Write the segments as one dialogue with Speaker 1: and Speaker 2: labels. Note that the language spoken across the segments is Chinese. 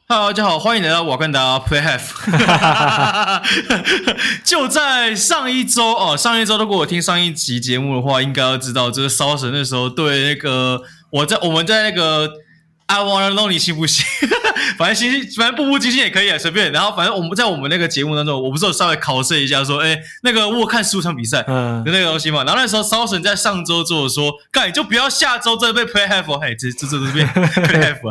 Speaker 1: Hello，大家好，欢迎来到瓦干达 Play Half。就在上一周哦，上一周如果我听上一集节目的话，应该要知道，就是骚神那时候对那个我们在那个 I Wanna Know 你信不信？反正步步惊心也可以啊，随便。然后反正我们在我们那个节目当中，我不是有稍微考试一下说，那个我有看15场比赛的那个东西嘛。然后那时候骚神在上周做的说，干你就不要下周真的被 Play Half 嘿，这都是变 Play Half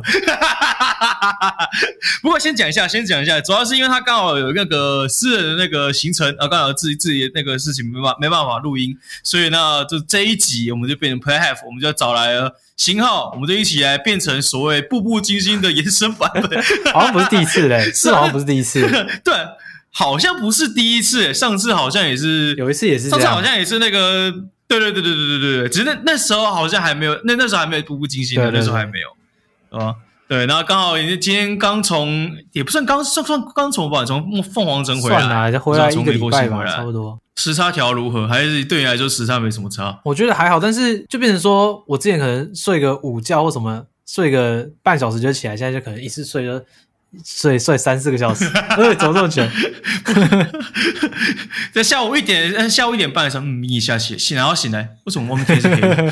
Speaker 1: 不过先讲一下，主要是因为他刚好有那个私人的那个行程啊，刚好自己的那个事情没办法录音，所以呢，就这一集我们就变成 Play Half， 我们就找来了型号，我们就一起来变成所谓步步惊心的延伸版本。
Speaker 2: 好像不是第一次嘞，是好像不是第一次。
Speaker 1: 对，好像不是第一次，上次好像也是，
Speaker 2: 有一次也是这样，
Speaker 1: 上次好像也是那个，对，只是那时候好像还没有，那时候还没有步步惊心的，那时候还没有，啊。对，然后刚好今天刚从，也不算刚从吧，从凤凰城回来，
Speaker 2: 算了，就回来一个礼拜吧，差不多。
Speaker 1: 时差调如何？还是对你来说时差没什么差？
Speaker 2: 我觉得还好，但是就变成说我之前可能睡个午觉或什么，睡个半小时就起来，现在就可能一次睡3-4个小时，怎么这么久？
Speaker 1: 在下午1点半的时候，眯一下醒，然后醒来，为什么外面天是黑的？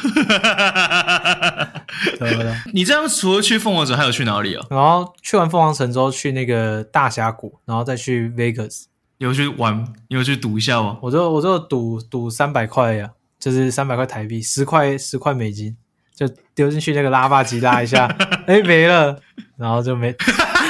Speaker 1: 你这样除了去凤凰城，还有去哪里啊？
Speaker 2: 然后去完凤凰城之后，去那个大峡谷，然后再去 Vegas。
Speaker 1: 有去玩？你有去赌一下吗？
Speaker 2: 我就赌300块呀，就是300块台币，10块美金，就丢进去那个拉霸机拉一下，没了，然后就没。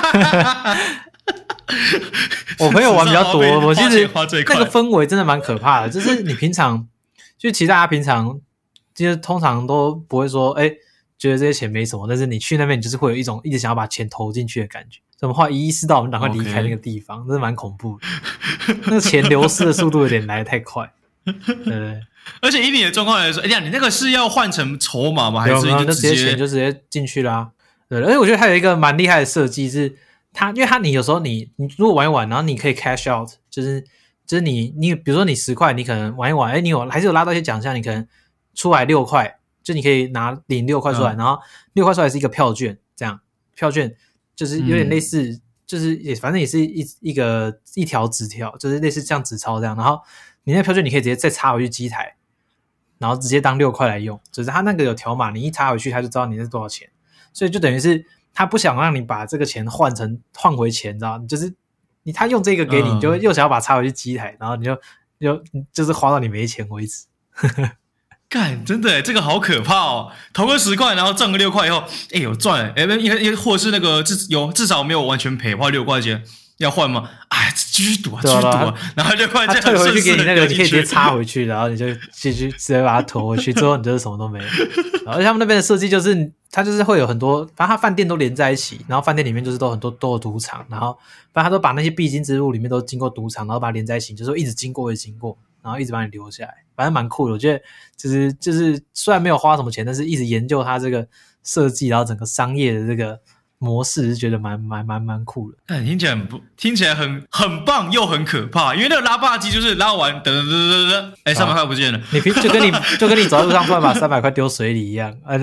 Speaker 2: 我朋友玩比较多，我其实那个氛围真的蛮可怕的，就是你平常就其实大家平常就是通常都不会说觉得这些钱没什么，但是你去那边你就是会有一种一直想要把钱投进去的感觉。怎么后来意识到我们赶快离开那个地方，真的蛮恐怖的。那个钱流失的速度有点来得太快。对，
Speaker 1: 而且以你的状况来说，你那个是要换成筹码吗？还是就
Speaker 2: 直接钱就直接进去啦？对，而且我觉得它有一个蛮厉害的设计是因为你有时候你如果玩一玩，然后你可以 cash out， 就是你比如说你10块，你可能玩一玩，你还是有拉到一些奖项，你可能出来6块，就你可以领6块出来，然后6块出来是一个票券，这样票券就是有点类似，就是反正也是一条纸条，就是类似像纸钞这样，然后你那票券你可以直接再插回去机台，然后直接当6块来用，就是它那个有条码，你一插回去它就知道你是多少钱，所以就等于是他不想让你把这个钱换回钱，知道吗？就是他用这个给你，你就又想要把它插回去机台，然后你就是花到你没钱为止。
Speaker 1: 干，真的耶，这个好可怕哦！投个10块，然后赚个6块以后，有赚耶，或者是那个至少没有完全赔，花6块钱要换吗？继续赌啊，然后6块钱
Speaker 2: 退回去给你那个，你可以直接插回去，然后你就继续直接把它投回去，之后你就是什么都没有。而且他们那边的设计就是，它就是会有很多，反正它饭店都连在一起，然后饭店里面就是都有赌场，然后反正他都把那些必经之路里面都经过赌场，然后把它连在一起，就是一直经过，然后一直把你留下来，反正蛮酷的。我觉得就是虽然没有花什么钱，但是一直研究它这个设计，然后整个商业的这个模式，是觉得蛮酷的。
Speaker 1: 听起来很棒又很可怕，因为那个拉霸机就是拉完300块不见了，
Speaker 2: 就跟你走在路上突然把300块丢水里一样，但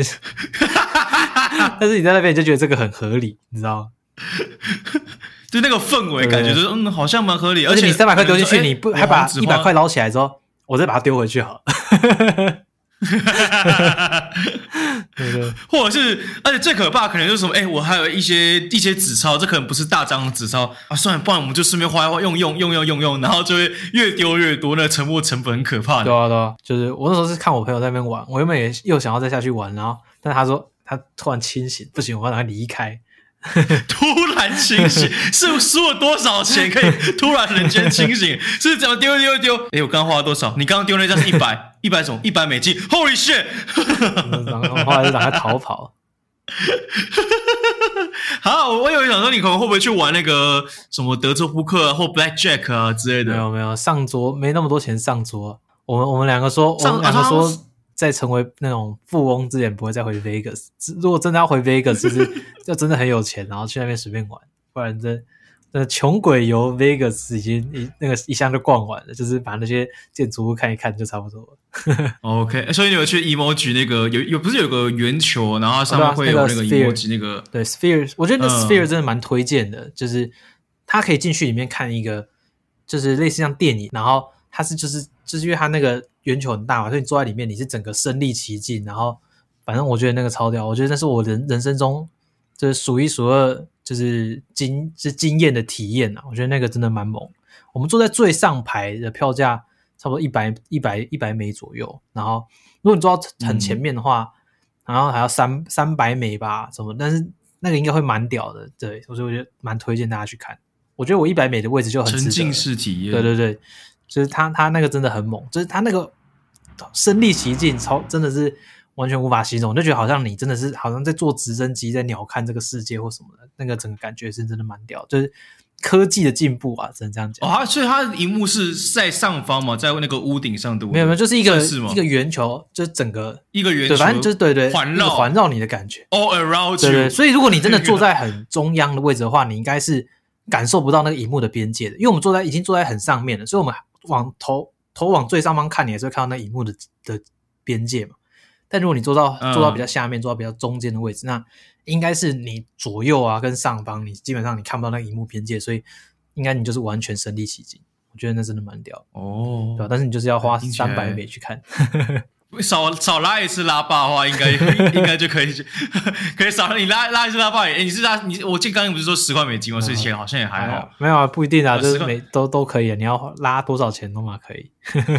Speaker 2: 是你在那边你就觉得这个很合理，你知道吗？
Speaker 1: 就那个氛围感觉就是好像蛮合理，
Speaker 2: 而且你300块丢进去，你不还把100块捞起来之后，我再把它丢回去好了。
Speaker 1: 对，或者是，而且最可怕可能就是什么，我还有一些纸钞，这可能不是大张的纸钞啊，算了，不然我们就顺便花用，然后就会越丢越多，那个沉没成本很可怕的。
Speaker 2: 对啊，就是我那时候是看我朋友在那边玩，我原本也又想要再下去玩，然后但他说他突然清醒，不行，我要赶快离开。
Speaker 1: 突然清醒，是输了多少钱可以突然人间清醒？是怎么丢？我刚刚花了多少？你刚刚丢那张是100什么？100美金 ？Holy shit！
Speaker 2: 然后后来就赶快逃跑。
Speaker 1: 好，我以为想说你可能会不会去玩那个什么德州扑克或 Blackjack 啊之类的？
Speaker 2: 没有，上桌没那么多钱上桌。我们两个说，在成为那种富翁之前不会再回 Vegas， 如果真的要回 Vegas， 就是就真的很有钱，然后去那边随便玩，不然穷鬼游 Vegas 已经那个一项就逛完了，就是把那些建筑物看一看就差不多了。
Speaker 1: OK， 所以你有去 emoji 那个不是有个圆球，然后它上面会有那个 emoji 那个
Speaker 2: 对 Sphere， 我觉得那 Sphere 真的蛮推荐的，就是它可以进去里面看一个，就是类似像电影，然后它是就是因为它那个圆球很大嘛，所以你坐在里面你是整个身临其境，然后反正我觉得那个超屌，我觉得那是我人生中就是数一数二就是惊艳的体验啊！我觉得那个真的蛮猛。我们坐在最上排的票价差不多100美左右，然后如果你坐到很前面的话，然后还要300美吧什么，但是那个应该会蛮屌的，对，所以我觉得蛮推荐大家去看。我觉得我100美的位置就很值得，
Speaker 1: 沉浸式体验，
Speaker 2: 对对对，就是他那个真的很猛，就是他那个身临其境，真的是完全无法形容，我就觉得好像你真的是好像在坐直升机在鸟瞰这个世界或什么的，那个整个感觉是真的蛮屌，就是科技的进步啊，只能这样讲。
Speaker 1: 哦，所以它的萤幕是在上方嘛，在那个屋顶上，对不对？
Speaker 2: 没有，就是一个圆球，就是整个
Speaker 1: 一个圆球，
Speaker 2: 对，反正就是对环绕你的感觉
Speaker 1: ，all around you。
Speaker 2: 对对，所以如果你真的坐在很中央的位置的话，你应该是感受不到那个萤幕的边界的，因为我们已经坐在很上面了，所以我们头往最上方看，你还是会看到那萤幕的边界嘛。但如果你坐到比较下面，坐到比较中间的位置，那应该是你左右啊跟上方，你基本上你看不到那个萤幕边界，所以应该你就是完全身临其境。我觉得那真的蛮屌
Speaker 1: 哦，
Speaker 2: 对吧？但是你就是要花300美去看。
Speaker 1: 少拉一次拉霸的话，应该就可以可以少你拉一次拉霸。我记得刚刚不是说10块美金吗？所以钱好像也还好。
Speaker 2: 没有啊，不一定啊，就是都可以啊。你要拉多少钱都嘛可以。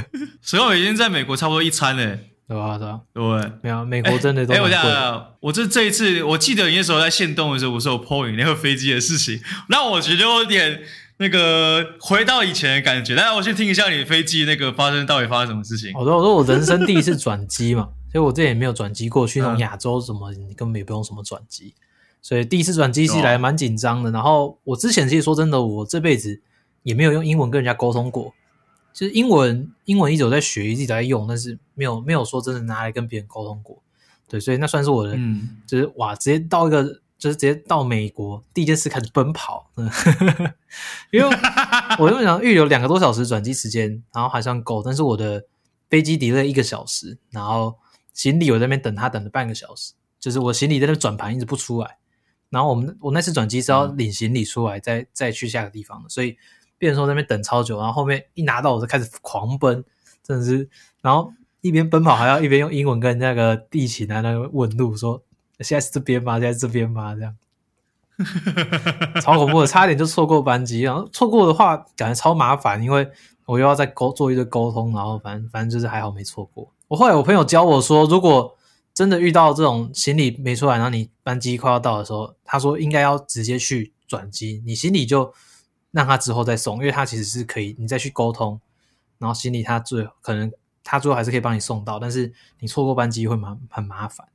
Speaker 1: 10块美金在美国差不多一餐呢。
Speaker 2: 对吧？
Speaker 1: 对，
Speaker 2: 没有，美国真的都蛮贵的。
Speaker 1: 我这一次，我记得你那时候在限动的时候，我是有 po 你那个飞机的事情，让我觉得有点那个回到以前的感觉。但是我先听一下你飞机那个到底发生什么事情。
Speaker 2: 我说我人生第一次转机嘛，所以我之前也没有转机过去那种亚洲什么，你根本也不用什么转机，所以第一次转机其实来蛮紧张的。然后我之前其实说真的，我这辈子也没有用英文跟人家沟通过。就是英文一直有在学，一直在用，但是没有说真的拿来跟别人沟通过，对，所以那算是我的，就是哇，直接到美国，第一件事开始奔跑，因为我就想预留2个多小时转机时间，然后还算够，但是我的飞机 delay 1个小时，然后行李我在那边等了半个小时，就是我行李在那转盘一直不出来，然后我那次转机是要领行李出来，再去下个地方的，所以变成说在那边等超久，然后后面一拿到我就开始狂奔，真的是，然后一边奔跑还要一边用英文跟那个地勤那个问路说现在是这边吗？现在是这边吗？这样超恐怖的，差点就错过班机，然后错过的话感觉超麻烦，因为我又要再做一堆沟通，然后反正就是还好没错过。后来我朋友教我说，如果真的遇到这种行李没出来，然后你班机快要到的时候，他说应该要直接去转机，你行李就让他之后再送，因为他其实是可以你再去沟通，然后行李他最后还是可以帮你送到，但是你错过班机会很麻烦。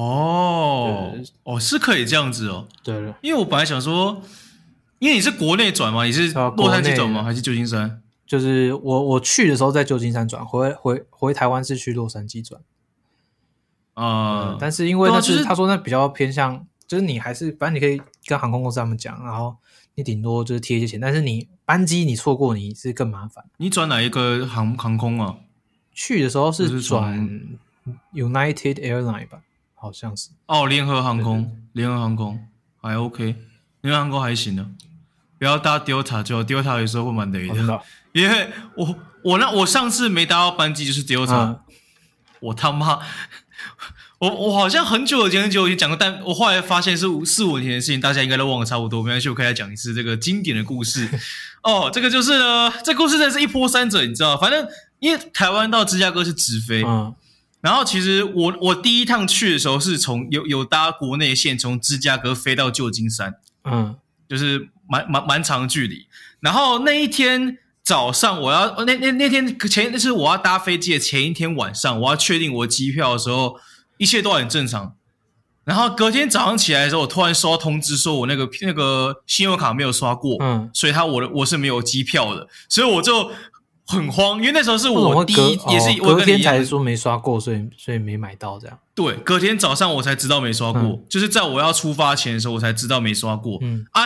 Speaker 1: 是可以这样子哦。
Speaker 2: 对，
Speaker 1: 因为我本来想说，因为你是国内转吗？你是洛杉矶转吗？还是旧金山？
Speaker 2: 就是我去的时候在旧金山转，回台湾是去洛杉矶转。但是因为那是他说那比较偏向，就是你还是反正你可以跟航空公司他们讲，然后你顶多就是贴一些钱，但是你班机你错过你是更麻烦。
Speaker 1: 你转哪一个航空啊？
Speaker 2: 去的时候是转 United Airline 吧，好像是。
Speaker 1: 联合航空，联合航空还 OK， 联合航空还行的，不要搭 Delta， 就 Delta 有时候会蛮累的，因为我上次没搭到班机就是 Delta，我他妈。我好像很久以前讲过，但我后来发现是4-5年的事情，大家应该都忘了差不多。没关系，我可以再讲一次这个经典的故事。这个就是呢，这故事真的是一波三折，你知道？反正因为台湾到芝加哥是直飞，然后其实我第一趟去的时候是从有搭国内线从芝加哥飞到旧金山，就是蛮长距离。然后那一天早上我要那天是我要搭飞机的前一天晚上，我要确定我机票的时候。一切都很正常，然后隔天早上起来的时候，我突然收到通知说我那个信用卡没有刷过，所以我是没有机票的，所以我就很慌，因为那时候是我也是
Speaker 2: 隔天才说没刷过，所以没买到这样。对，
Speaker 1: 隔天早上我才知道没刷过，就是在我要出发前的时候我才知道没刷过。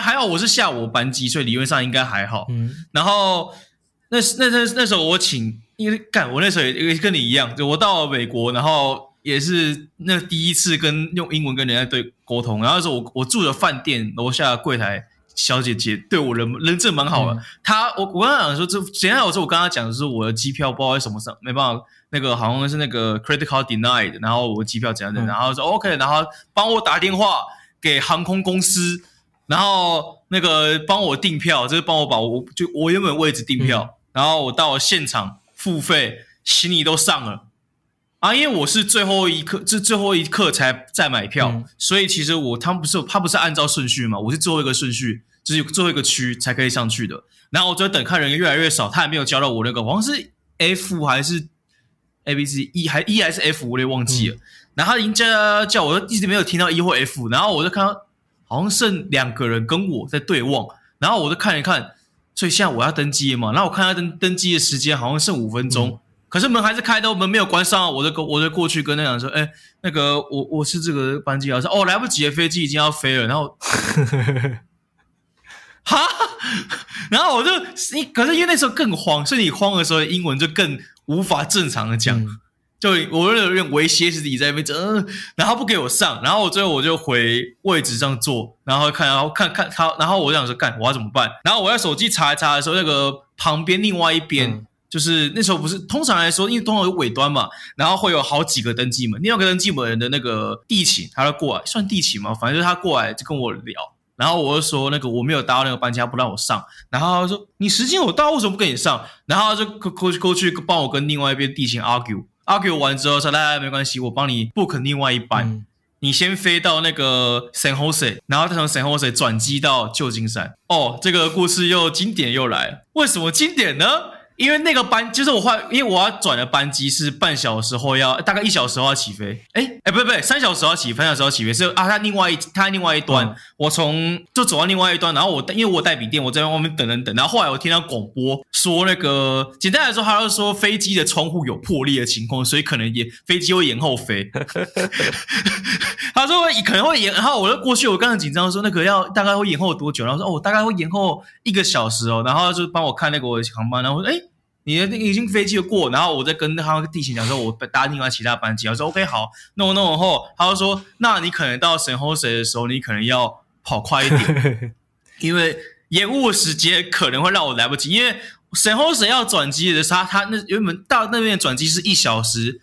Speaker 1: 还好我是下午班机，所以理论上应该还好。然后那时候我因为我那时候也跟你一样，就我到了美国，然后也是那第一次用英文跟人家沟通。然后那时候我住的饭店楼下柜台小姐姐对我人真蛮好的。我刚刚讲说，简单我说我跟她讲的是我的机票不知道为什么没办法，那个好像是那个 credit card denied， 然后我机票怎样的，然后说 OK， 然后帮我打电话给航空公司，然后那个帮我订票，就是帮我把我原本位置订票，然后我到了现场付费，行李都上了啊，因为我是最后一刻才再买票，所以其实他不是按照顺序嘛，我是最后一个顺序，就是最后一个区才可以上去的。然后我就等看人越来越少，他还没有交到我那个，好像是 F 还是 ABC E 还是 F， 我也忘记了。然后他已经叫我，一直没有听到 E 或 F， 然后我就看到好像剩2个人跟我在对望，然后我就看一看，所以现在我要登机了嘛，然后我看他登机的时间好像剩5分钟。可是门还是开的，门没有关上，我就过去跟那个人说，那个我是这个班机老师，来不及了，飞机已经要飞了，然后哈，然后可是因为那时候更慌，所以你慌的时候，英文就更无法正常的讲，就我有点微歇斯底在那边然后不给我上，然后最后我就回位置上坐，然后看他，然后我就想说我要怎么办？然后我在手机查一查的时候，那个旁边另外一边。就是那时候不是通常来说，因为通常有尾端嘛，然后会有好几个登机门，另外一个登机门人的那个地勤，他就过来，算地勤嘛，反正就是他过来就跟我聊，然后我就说那个我没有搭到那个班机，他不让我上，然后他说你时间有到，为什么不跟你上？然后他就过去帮我跟另外一边地勤 argue 完之后说来没关系，我帮你 book 另外一班。你先飞到那个 San Jose， 然后再从 San Jose 转机到旧金山。这个故事经典又来了，为什么经典呢？因为那个班就是因为我要转的班机是半小时后大概1小时后要起飞，不3小时后起飞，3小时后起飞是他另外一端，我就走到另外一端，然后因为我带笔电，我在外面等，然后后来我听到广播说那个简单来说，他就说飞机的窗户有破裂的情况，所以可能飞机会延后飞。他说可能会延，然后我就过去，我刚刚紧张说那个大概会延后多久，然后说大概会延后1个小时然后就帮我看那个我的航班，然后说你的已经飞机了过，然后我再跟他地勤讲说我搭另外其他班机，我说 OK 好，弄后他就说那你可能到 San Jose 的时候，你可能要跑快一点，因为延误的时间可能会让我来不及，因为 San Jose 要转机的时候，他原本到那边的转机是1小时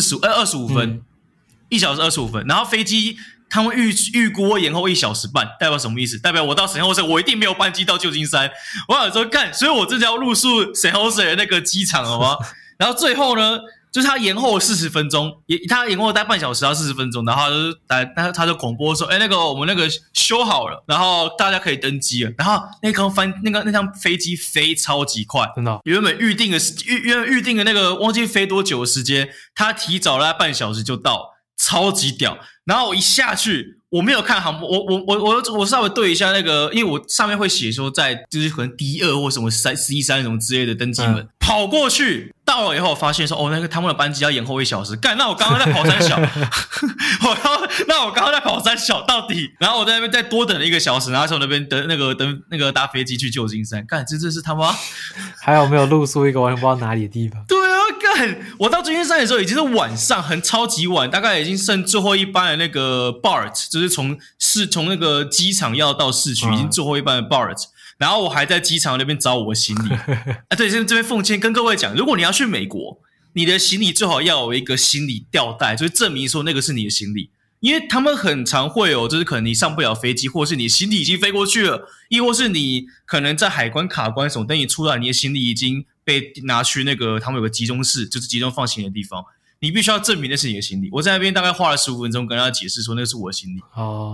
Speaker 1: 25分，1小时25分，然后飞机他们预估延后1小时半，代表什么意思？代表我到 San Jose 我一定没有班机到旧金山。我想说所以我这就要入宿 San Jose 的那个机场了吗？然后最后呢，就是他延后了40分钟，他延后了大概半小时到40分钟，然后他就广播说，那个我们那个修好了，然后大家可以登机了。然后那趟飞机飞超级快，
Speaker 2: 真的
Speaker 1: 原本预定的那个忘记飞多久的时间，他提早了半小时就到，超级屌。然后我一下去，我没有看航班，我稍微对一下那个，因为我上面会写说就是可能 D2 或什么 C3 什么之类的登机门，跑过去到了以后发现说那个他们的班机要延后1小时，那我刚刚在跑3小，那我刚刚在跑3小到底，然后我在那边再多等了1个小时，然后从那边等那个搭飞机去旧金山，这是他妈
Speaker 2: 还有没有露宿一个完全不知道哪里的地方？
Speaker 1: 对啊，我到旧金山的时候已经是晚上，超级晚，大概已经剩最后一班的那个 BART， 就是从那个机场要到市区，已经最后一班的 BART， 然后我还在机场那边找我的行李。对，这边奉劝跟各位讲，如果你要去美国，你的行李最好要有一个行李吊带，就是证明说那个是你的行李。因为他们很常会有，就是可能你上不了飞机，或是你行李已经飞过去了，亦或是你可能在海关卡关什么，等你出来，你的行李已经被拿去那个他们有个集中室，就是集中放行李的地方，你必须要证明那是你的行李。我在那边大概花了15分钟跟他解释说那是我的行李。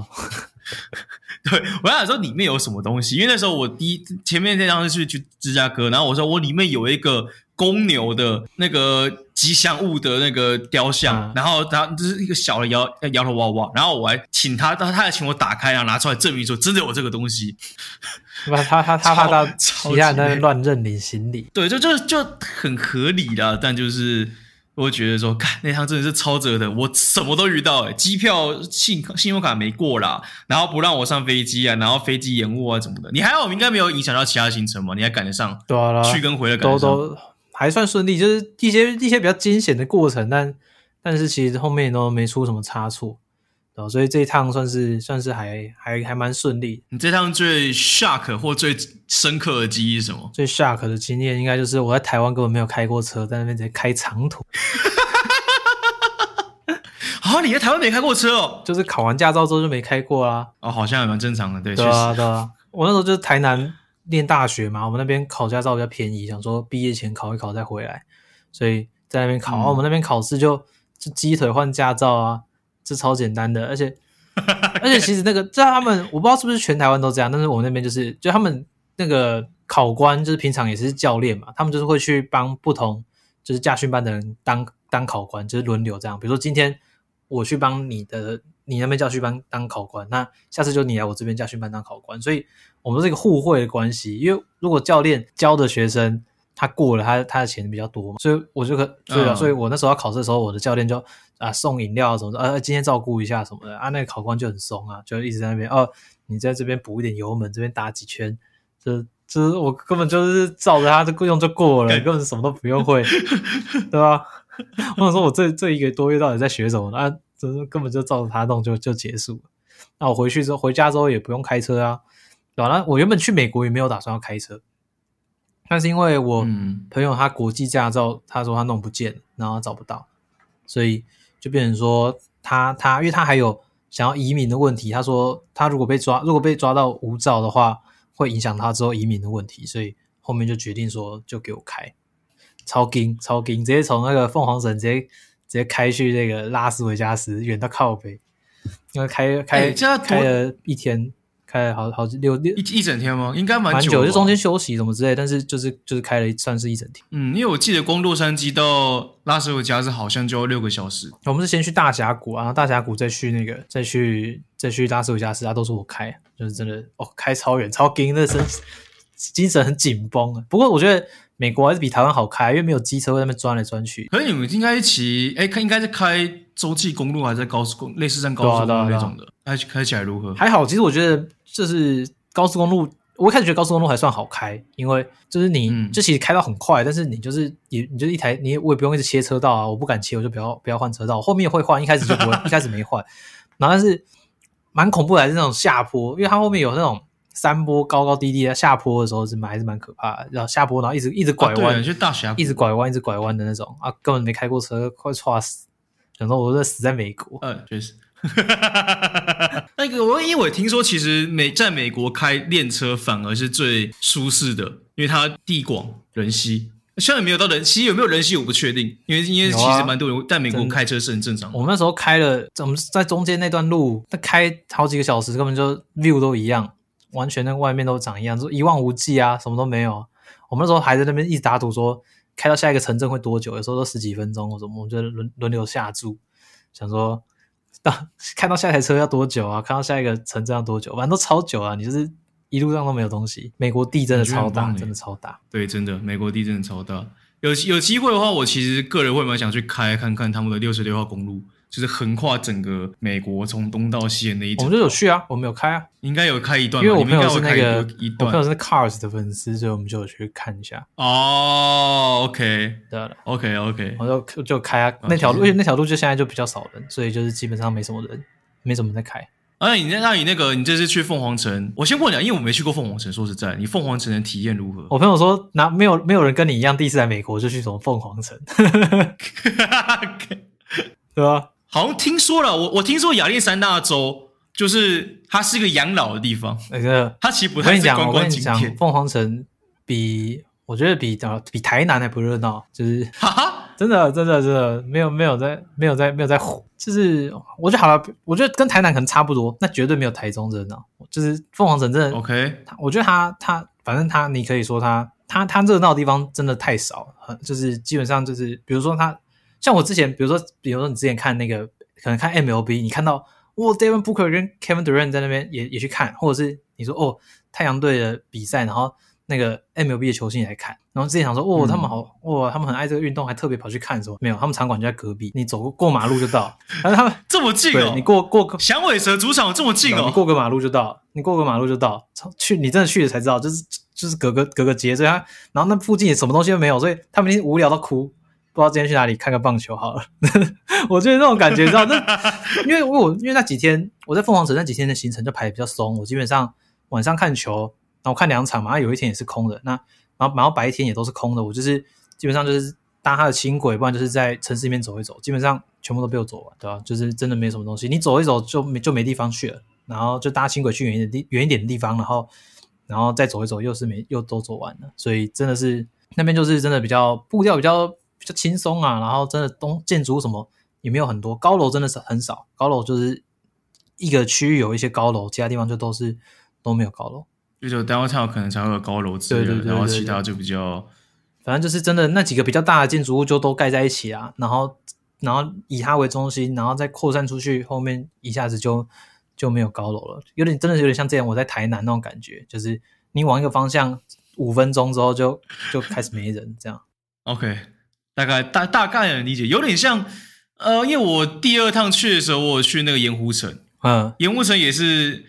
Speaker 1: 对，我想说里面有什么东西，因为那时候我前面那趟是去芝加哥，然后我说我里面有一个公牛的那个吉祥物的那个雕像，然后就是一个小的摇头娃娃，然后我还请他还请我打开，然后拿出来证明说真的有这个东西。
Speaker 2: 他怕到其他人在那乱认领行李，
Speaker 1: 对，就很合理啦，但就是我觉得说，看那趟真的是超折的，我什么都遇到机票、信用卡没过啦，然后不让我上飞机啊，然后飞机延误啊什么的。你还好，应该没有影响到其他行程嘛？你还赶得上？
Speaker 2: 对啊，
Speaker 1: 去跟回来赶得上，
Speaker 2: 都还算顺利，就是一些比较惊险的过程，但是其实后面都没出什么差错。所以这一趟算是还蛮顺利。
Speaker 1: 你这趟最 shock 或最深刻的记忆是什么？
Speaker 2: 最 shock 的经验应该就是我在台湾根本没有开过车，在那边直接开长途。
Speaker 1: 啊，你在台湾没开过车哦？
Speaker 2: 就是考完驾照之后就没开过啦。
Speaker 1: 哦，好像也蛮正常的，对，
Speaker 2: 对啊，
Speaker 1: 确实。
Speaker 2: 对啊。我那时候就是台南念大学嘛，我们那边考驾照比较便宜，想说毕业前考一考再回来，所以在那边考。我们那边考试就鸡腿换驾照啊。是超简单的，而且其实那个在他们我不知道是不是全台湾都这样，但是我们那边就他们那个考官就是平常也是教练嘛，他们就是会去帮不同就是驾训班的人当考官，就是轮流这样。比如说今天我去帮你那边驾训班当考官，那下次就你来我这边驾训班当考官，所以我们都是一个互惠的关系。因为如果教练教的学生他过了他的钱比较多嘛，所以我就所以我那时候要考试的时候，我的教练就送饮料什么的，今天照顾一下什么的啊，那个考官就很松啊，就一直在那边你在这边补一点油门，这边打几圈，就是我根本就是照着他的用就过了，根本什么都不用会，对吧？我想说我这一个多月到底在学什么啊？就是根本就照着他弄就结束了。那我回家之后也不用开车啊，对吧？那我原本去美国也没有打算要开车。但是因为我朋友他国际驾照，他说他弄不见，然后他找不到，所以就变成说他因为他还有想要移民的问题，他说他如果被抓到无照的话，会影响他之后移民的问题，所以后面就决定说就给我开，超劲，直接从那个凤凰城直接开去那个拉斯维加斯，远到靠北，因为开了一天。开了好
Speaker 1: 一整天吗？应该蛮
Speaker 2: 久，就中间休息什么之类，但是就是开了算是一整天。
Speaker 1: 因为我记得光洛杉矶到拉斯维加斯好像就要6个小时。
Speaker 2: 我们是先去大峡谷啊，然后大峡谷再去拉斯维加斯啊，都是我开，就是真的开超远超劲，那精神很紧绷啊。不过我觉得美国还是比台湾好开，因为没有机车会在那边钻来钻去。
Speaker 1: 可是你们应该应该是开洲际公路还是高速公路，类似像高速公路那种的，开起来如何？
Speaker 2: 还好，其实我觉得就是高速公路，我一开始觉得高速公路还算好开，因为就是你就其实开到很快，但是你就是一台我也不用一直切车道啊，我不敢切，我就不要换车道，后面会换，一开始就不会，一开始没换，然后但是蛮恐怖的，还是那种下坡，因为它后面有那种山坡高高低低的，下坡的时候还是蛮可怕的，然后下坡然后一直拐弯，
Speaker 1: 就大峡谷
Speaker 2: 一直拐弯的那种啊，根本没开过车，快猝死，想说我在死在美国，
Speaker 1: 确实。那个因为我听说，其实在美国开练车反而是最舒适的，因为它地广人稀。虽然没有到人稀，有没有人稀我不确定，因为其实蛮多人在美国开车是很正常的。
Speaker 2: 我们那时候我们在中间那段路，那开好几个小时，根本就 view 都一样，完全那外面都长一样，就一望无际啊，什么都没有。我们那时候还在那边一直打赌说，开到下一个城镇会多久？有时候都10几分钟，或者我们就轮流下注，想说看到下一台车要多久啊？看到下一个城镇要多久？反正都超久啊！你就是一路上都没有东西。美国地真的超大，真的超大。
Speaker 1: 对，真的，美国地真的超大。有机会的话，我其实个人会蛮想去看看他们的66号公路，就是横跨整个美国从东到西的那一整。
Speaker 2: 我们就有去啊，我们有开啊，
Speaker 1: 应该有开一段吧，
Speaker 2: 因为我朋友是那个
Speaker 1: 我
Speaker 2: 朋友是 Cars 的粉丝，所以我们就有去看一下。
Speaker 1: OK，
Speaker 2: 对了
Speaker 1: ，OK，
Speaker 2: 我就开啊那条路，因为那条路就现在就比较少人，所以就是基本上没什么人，没什么在开。
Speaker 1: 你你这次去凤凰城，我先问你，因为我没去过凤凰城，说实在，你凤凰城的体验如何？
Speaker 2: 我朋友说，没有人跟你一样第一次来美国就去什么凤凰城，对吧？
Speaker 1: 好像听说了，我听说亚利桑那州就是它是一个养老的地方，它其实不太是观光景点。
Speaker 2: 我跟你讲，凤凰城我觉得比台南还不热闹，就是真的没有在唬，就是我觉得好了，我觉得跟台南可能差不多，那绝对没有台中热闹。就是凤凰城真的
Speaker 1: OK，
Speaker 2: 我觉得它反正你可以说它热闹的地方真的太少了，就是基本上就是比如说像我之前比如说你之前看那个可能看 MLB， 你看到Devin Booker 跟 Kevin Durant 在那边也去看，或者是你说太阳队的比赛，然后那个 MLB 的球星来看，然后之前想说，他们好，他们很爱这个运动，还特别跑去看什么？没有，他们场馆就在隔壁，你走过马路就到。但是他们
Speaker 1: 这么近哦，
Speaker 2: 对你过
Speaker 1: 响尾蛇主场这么近哦，
Speaker 2: 你过个马路就到，你真的去了才知道，就是隔个街，所以他，然后那附近也什么东西都没有，所以他们已经无聊到哭，不知道今天去哪里看个棒球好了。我觉得那种感觉，你知道，因为那几天我在凤凰城那几天的行程就排得比较松，我基本上晚上看球。然后看2场嘛，有一天也是空的，然后白天也都是空的，我就是基本上就是搭他的轻轨，不然就是在城市里面走一走，基本上全部都被我走完，对吧？就是真的没什么东西，你走一走就没地方去了，然后就搭轻轨去远一点的地方，然后再走一走又都走完了，所以真的是那边就是真的比较步调比较轻松啊，然后真的建筑什么也没有很多，高楼真的是很少，高楼就是一个区域有一些高楼，其他地方就都没有高楼。
Speaker 1: 就downtown可能才会有高楼之类的，然后其他就比较，
Speaker 2: 反正就是真的那几个比较大的建筑物就都盖在一起啊，然后以它为中心，然后再扩散出去，后面一下子就没有高楼了，真的有点像这样我在台南那种感觉，就是你往一个方向5分钟之后就开始没人这样。
Speaker 1: OK， 大概能理解，有点像因为我第2趟去的时候，我有去那个盐湖城，盐湖城也是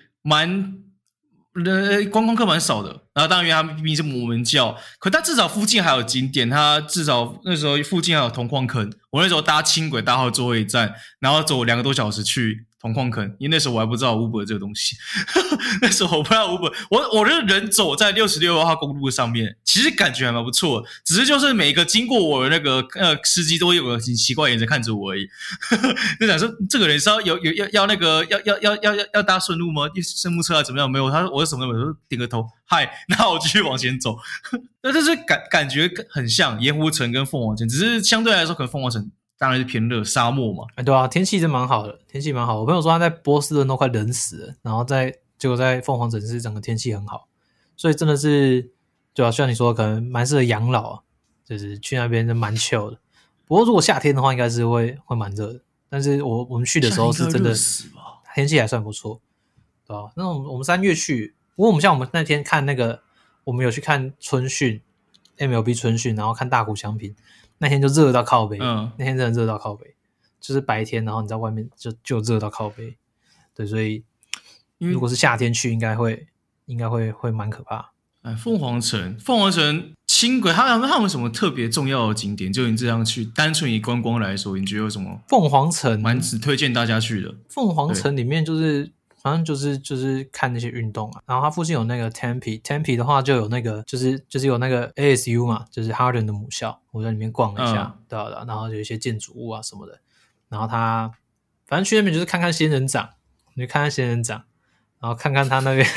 Speaker 1: 观光客蛮少的，然后当然因为它毕竟是摩门教，可它至少附近还有景点，它至少那时候附近还有铜矿坑，我那时候搭轻轨搭到最后一站，然后走2个多小时去铜矿坑，因为那时候我还不知道 Uber 这个东西，那时候我不知道 Uber， 我的人走在66号公路上面，其实感觉还蛮不错的，只是就是每一个经过我的那个司机都有个很奇怪的眼神看着我而已，就想说这个人是要那个要搭顺路吗？顺路车啊怎么样？没有，他说我是什么？我说点个头，嗨，那我继续往前走。那这是感觉很像盐湖城跟凤凰城，只是相对来说可能凤凰城当然是偏热，沙漠嘛。
Speaker 2: 对啊，天气真蛮好的，天气蛮好。我朋友说他在波士顿都快冷死了，然后结果在凤凰城是整个天气很好，所以真的是，对啊，像你说的，可能蛮适合养老啊，就是去那边就蛮 chill 的。不过如果夏天的话，应该是会蛮热的。但是我们去的时候是真的天气还算不错，对吧？那我们3月去，不过我们那天看那个，我们有去看春训 ，MLB 春训，然后看大谷翔平。那天就热到靠北，那天真的热到靠北，就是白天，然后你在外面就热到靠北，对，所以如果是夏天去，应该会蛮可怕。
Speaker 1: 凤凰城轻轨，它有什么特别重要的景点？就你这样去，单纯以观光来说，你觉得有什么？
Speaker 2: 凤凰城
Speaker 1: 蛮只推荐大家去的。
Speaker 2: 凤凰城里面就是反正就是看那些运动啊，然后它附近有那个 Tempe 的话就有那个就是有那个 ASU 嘛，就是 Harden 的母校，我在里面逛了一下，对，然后有一些建筑物啊什么的，然后他反正去那边就是看看仙人掌，你就看看仙人掌，然后看看他那边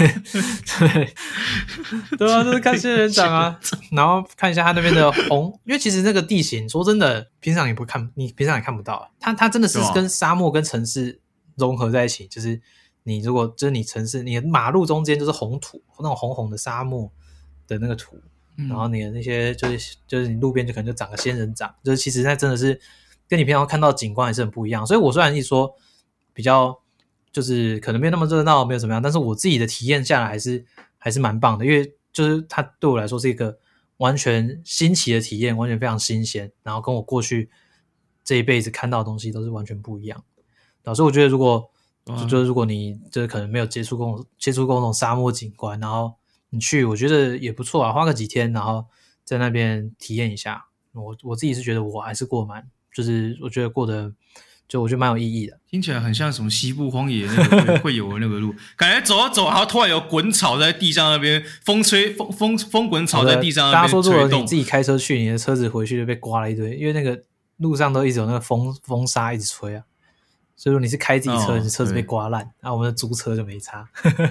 Speaker 2: 对啊，就是看仙人掌啊，然后看一下他那边的红，因为其实那个地形说真的，平常也看不到，它真的是跟沙漠跟城市融合在一起，就是你如果就是你城市，你的马路中间就是红土，那种红红的沙漠的那个土，然后你的那些就是你路边就可能就长个仙人掌，就是其实那真的是跟你平常看到的景观还是很不一样。所以我虽然一说比较就是可能没有那么热闹，没有怎么样，但是我自己的体验下来还是蛮棒的，因为就是它对我来说是一个完全新奇的体验，完全非常新鲜，然后跟我过去这一辈子看到的东西都是完全不一样。所以我觉得如果你就是可能没有接触过那种沙漠景观，然后你去，我觉得也不错啊，花个几天，然后在那边体验一下。我自己是觉得我还是就是我觉得过得就我觉得蛮有意义的。
Speaker 1: 听起来很像什么西部荒野那个会有的那个路，感觉走啊走，然后突然有滚草在地上那边，风滚草在地上那边吹动。
Speaker 2: 大家说如果你自己开车去，你的车子回去就被刮了一堆，因为那个路上都一直有那个风沙一直吹啊。所以说你是开自己车，你的车子被刮烂，然后我们的租车就没差。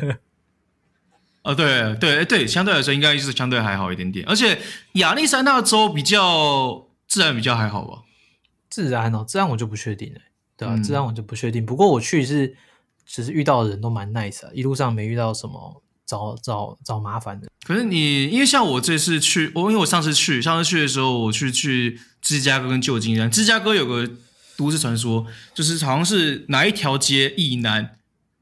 Speaker 1: 对，相对来说应该就是相对还好一点点，而且亚利桑那州比较自然比较还好吧？
Speaker 2: 自然我就不确定了，对啊，自然我就不确定。不过我去只是遇到的人都蛮 nice 一路上没遇到什么找麻烦的。
Speaker 1: 可是因为像我这次去，因为我上次去的时候，我去芝加哥跟旧金山，芝加哥有个都市传说，就是好像是哪一条街以南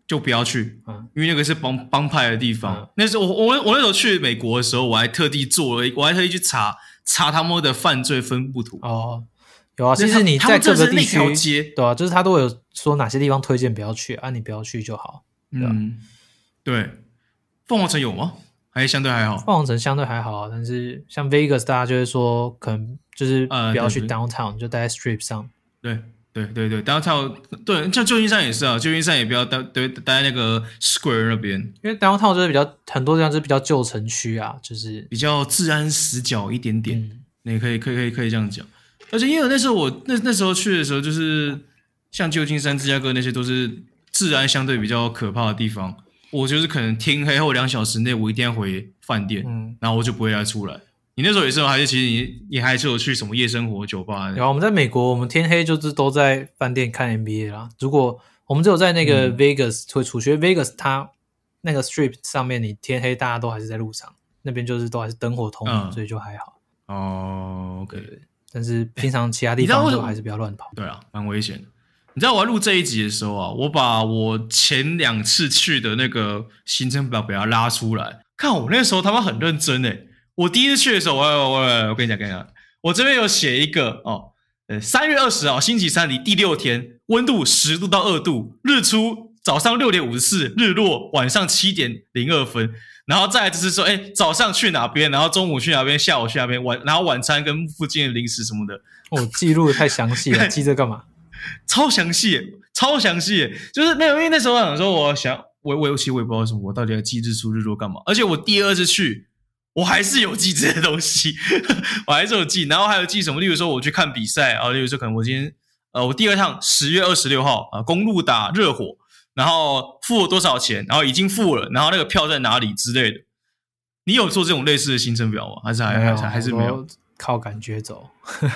Speaker 1: 就不要去，因为那个是帮派的地方。那时候我那时候去美国的时候，我还特地去查他们的犯罪分布图。
Speaker 2: 哦，有啊，其实你在各个地区，对啊，就是他都有说哪些地方推荐不要去啊，你不要去就好。
Speaker 1: 对，凤凰城有吗？还是相对还好？
Speaker 2: 凤凰城相对还好，但是像 Vegas 大家就会说可能就是不要去 downtown，就待在 strip 上。
Speaker 1: 对 downtown 对，像旧金山也是啊，旧金山也不要待在那个 square 那边，
Speaker 2: 因为 downtown 就是很多地方就是比较旧城区啊，就是
Speaker 1: 比较治安死角一点点。你可以这样讲。而且因为那时候我那时候去的时候，就是像旧金山、芝加哥那些都是治安相对比较可怕的地方。我就是可能天黑后2小时内，我一定要回饭店，然后我就不会再出来。你那时候也是吗？还是其实你还是有去什么夜生活酒吧？
Speaker 2: 然后我们在美国，我们天黑就是都在饭店看 NBA 啦。如果我们只有在那个 Vegas 会出去，Vegas 它那个 Strip 上面，你天黑大家都还是在路上，那边就是都还是灯火通明，所以就还好。
Speaker 1: 哦 ，OK。
Speaker 2: 但是平常其他地方就还是不要乱跑。
Speaker 1: 对啊，蛮危险的。你知道我要录这一集的时候啊，我把我前2次去的那个行程表给它拉出来，看我那时候他们很认真诶。我第一次去的时候，我跟你讲，我这边有写一个哦，3月20号星期三离第6天，温度10度到2度，日出早上6点54，日落晚上7点02分。然后再来就是说，早上去哪边，然后中午去哪边，下午去哪边，然后晚餐跟附近的零食什么的。
Speaker 2: 记录的太详细了，记这干嘛？
Speaker 1: 超详细，就是没有，因为那时候我想说，我其实我也不知道为什么，我到底要记日出日落干嘛？而且我第2次去，我还是有记这些东西，我还是有记，然后还有记什么？例如说我去看比赛啊，例如说可能我今天我第2趟10月26号啊，公路打热火。然后付了多少钱？然后已经付了，然后那个票在哪里之类的。你有做这种类似的行程表吗？还是没有？
Speaker 2: 靠感觉走。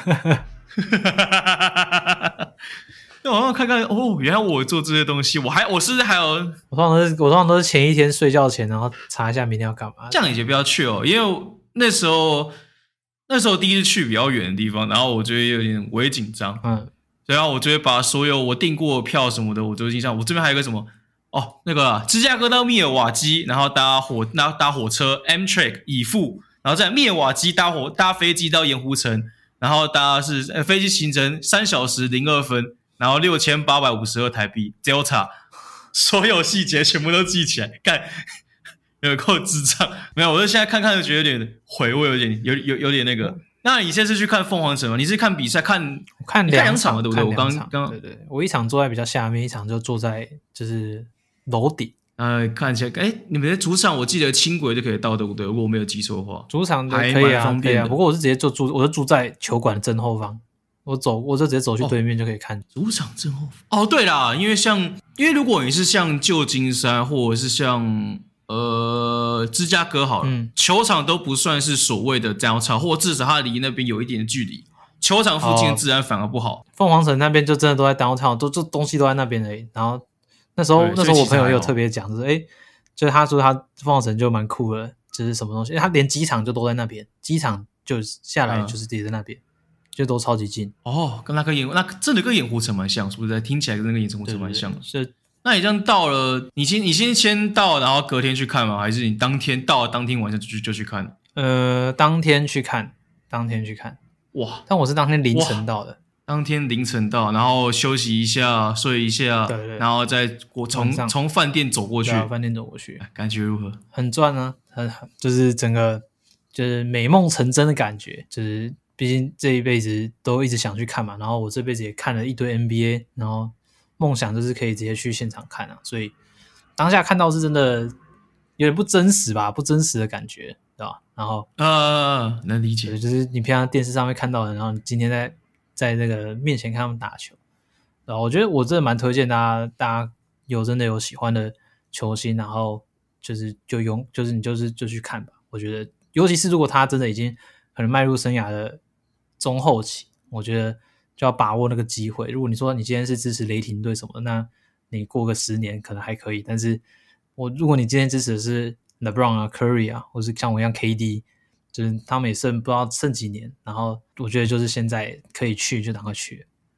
Speaker 1: 那我看看哦，原来我做这些东西，我是还有，
Speaker 2: 我通常都是前一天睡觉前，然后查一下明天要干嘛。
Speaker 1: 这样也不要去哦，因为那时候第一次去比较远的地方，然后我觉得有点微紧张。然后我就会把所有我订过的票什么的，我都印象。我这边还有一个什么那个芝加哥到密尔瓦基，然后搭火车 Amtrak 已付，然后在密尔瓦基搭飞机到盐湖城，然后搭是飞机行程3小时02分，然后6852台币 Delta， 所有细节全部都记起来，干有够智障。没有，我就现在看就觉得有点回味，有点那个。那你现在是去看凤凰城吗？你是看比赛看2场对不对？我刚
Speaker 2: 对，我一场坐在比较下面，一场就坐在就是楼底。
Speaker 1: 看起来你们的主场我记得轻轨就可以到对不对？如果我没有记错的话，
Speaker 2: 主场可以啊，可以啊。不过我是直接我就住在球馆的正后方，我就直接走去对面就可以看。
Speaker 1: 主场正后方哦，对啦，因为如果你是像旧金山或者是像芝加哥好了，球场都不算是所谓的 downtown， 或至少它离那边有一点的距离。球场附近的治安反而不好。
Speaker 2: 凤凰城那边就真的都在 downtown， 都东西都在那边而已。然后那时候我朋友也有特别讲，就是他说他凤凰城就蛮酷的，就是什么东西，他连机场就都在那边，机场就下来就是直接在那边，就都超级近。
Speaker 1: 跟那真的跟盐湖城蛮像，是不是？听起来跟那个盐湖城蛮像。
Speaker 2: 是。
Speaker 1: 那你这样到了，你先到，然后隔天去看吗？还是你当天到当天晚上就去看？
Speaker 2: 当天去看。哇！但我是当天凌晨到的。
Speaker 1: 当天凌晨到，然后休息一下，睡一下，
Speaker 2: 对，
Speaker 1: 然后再从饭店走过去。
Speaker 2: 饭店走过去，
Speaker 1: 感觉如何？
Speaker 2: 很赚啊，就是整个就是美梦成真的感觉，就是毕竟这一辈子都一直想去看嘛，然后我这辈子也看了一堆 NBA， 然后梦想就是可以直接去现场看啊，所以当下看到是真的有点不真实的感觉，对吧？然后
Speaker 1: 能理解，
Speaker 2: 就是你平常电视上会看到的，然后你今天在那个面前看他们打球，然后我觉得我真的蛮推荐大家真的有喜欢的球星，然后就是你就去看吧。我觉得尤其是如果他真的已经可能迈入生涯的中后期，我觉得就要把握那个机会。如果你说你今天是支持雷霆队什么的，那你过个10年可能还可以，但是如果你今天支持的是 LeBron 啊 Curry 啊，或是像我一样 KD， 就是他们也不知道剩几年，然后我觉得就是现在可以去就赶快去。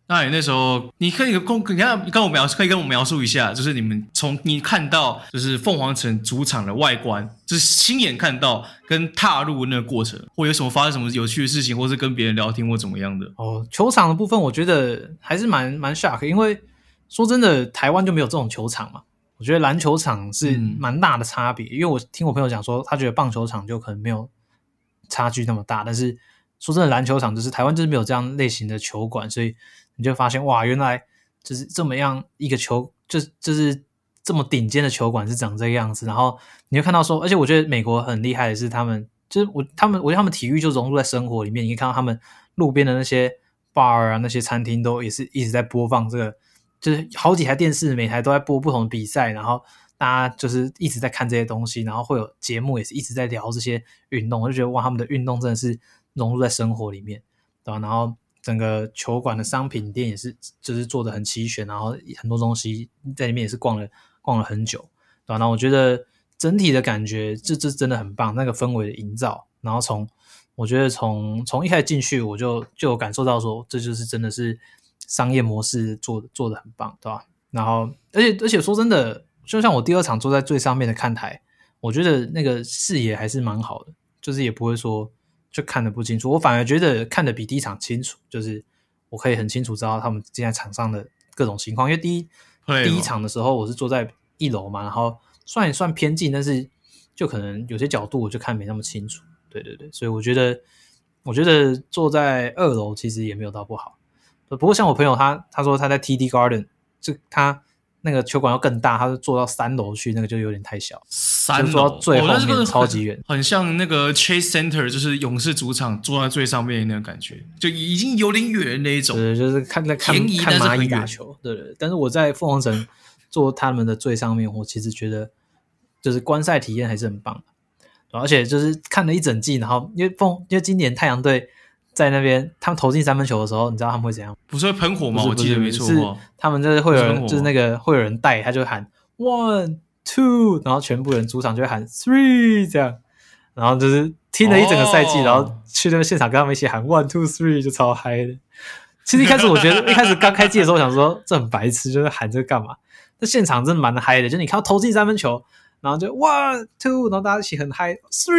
Speaker 1: 那你那时候，你可以跟我描述一下，就是你们从你看到就是凤凰城主场的外观，就是亲眼看到跟踏入那个过程，或有什么发生什么有趣的事情，或是跟别人聊天或怎么样的。
Speaker 2: 球场的部分我觉得还是蛮 shock， 因为说真的，台湾就没有这种球场嘛。我觉得篮球场是蛮大的差别，因为我听我朋友讲说，他觉得棒球场就可能没有差距那么大，但是说真的，篮球场就是台湾就是没有这样类型的球馆，所以你就发现哇，原来就是这么样一个球，就是这么顶尖的球馆是长这个样子。然后你会看到说，而且我觉得美国很厉害的是，他们就是我觉得他们体育就融入在生活里面，你可以看到他们路边的那些 bar 啊，那些餐厅都也是一直在播放这个，就是好几台电视，每台都在播不同的比赛，然后大家就是一直在看这些东西，然后会有节目也是一直在聊这些运动，我就觉得哇，他们的运动真的是融入在生活里面，对吧？然后整个球馆的商品店也是就是做的很齐全，然后很多东西在里面也是逛了很久，对吧？然后我觉得整体的感觉这真的很棒，那个氛围的营造，然后我觉得从一开始进去我就有感受到说，这就是真的是商业模式做的很棒，对吧？然后而且说真的，就像我第二场坐在最上面的看台，我觉得那个视野还是蛮好的，就是也不会说就看得不清楚，我反而觉得看得比第一场清楚，就是我可以很清楚知道他们现在场上的各种情况，因为第一场的时候我是坐在1楼嘛，然后算也算偏近，但是就可能有些角度我就看没那么清楚，对，所以我觉得坐在2楼其实也没有到不好。不过像我朋友他说他在 TD Garden， 就他那个球馆要更大，他就坐到3楼去，那个就有点太小
Speaker 1: ，3楼
Speaker 2: 坐到最后面超级远，
Speaker 1: 很像那个 Chase Center， 就是勇士主场坐在最上面的那个感觉，就已经有点远那一种。
Speaker 2: 对，就是看蚂蚁打球，对。但是我在凤凰城坐他们的最上面，我其实觉得就是观赛体验还是很棒的，而且就是看了一整季，然后因为今年太阳队在那边，他们投进3分球的时候，你知道他们会怎样？
Speaker 1: 不是会喷火吗？我记得没错，
Speaker 2: 是他们就是会有人，就是那个会有人带，他就喊 1, 2， 然后全部人主场就会喊 3， 这样，然后就是听了一整个赛季，然后去那边现场跟他们一起喊 1, 2, 3， 就超嗨的。其实一开始我觉得，一开始刚开季的时候，我想说这很白痴，就是喊这个干嘛？但现场真的蛮嗨的，就你看到投进3分球，然后就 1, 2， 然后大家一起很嗨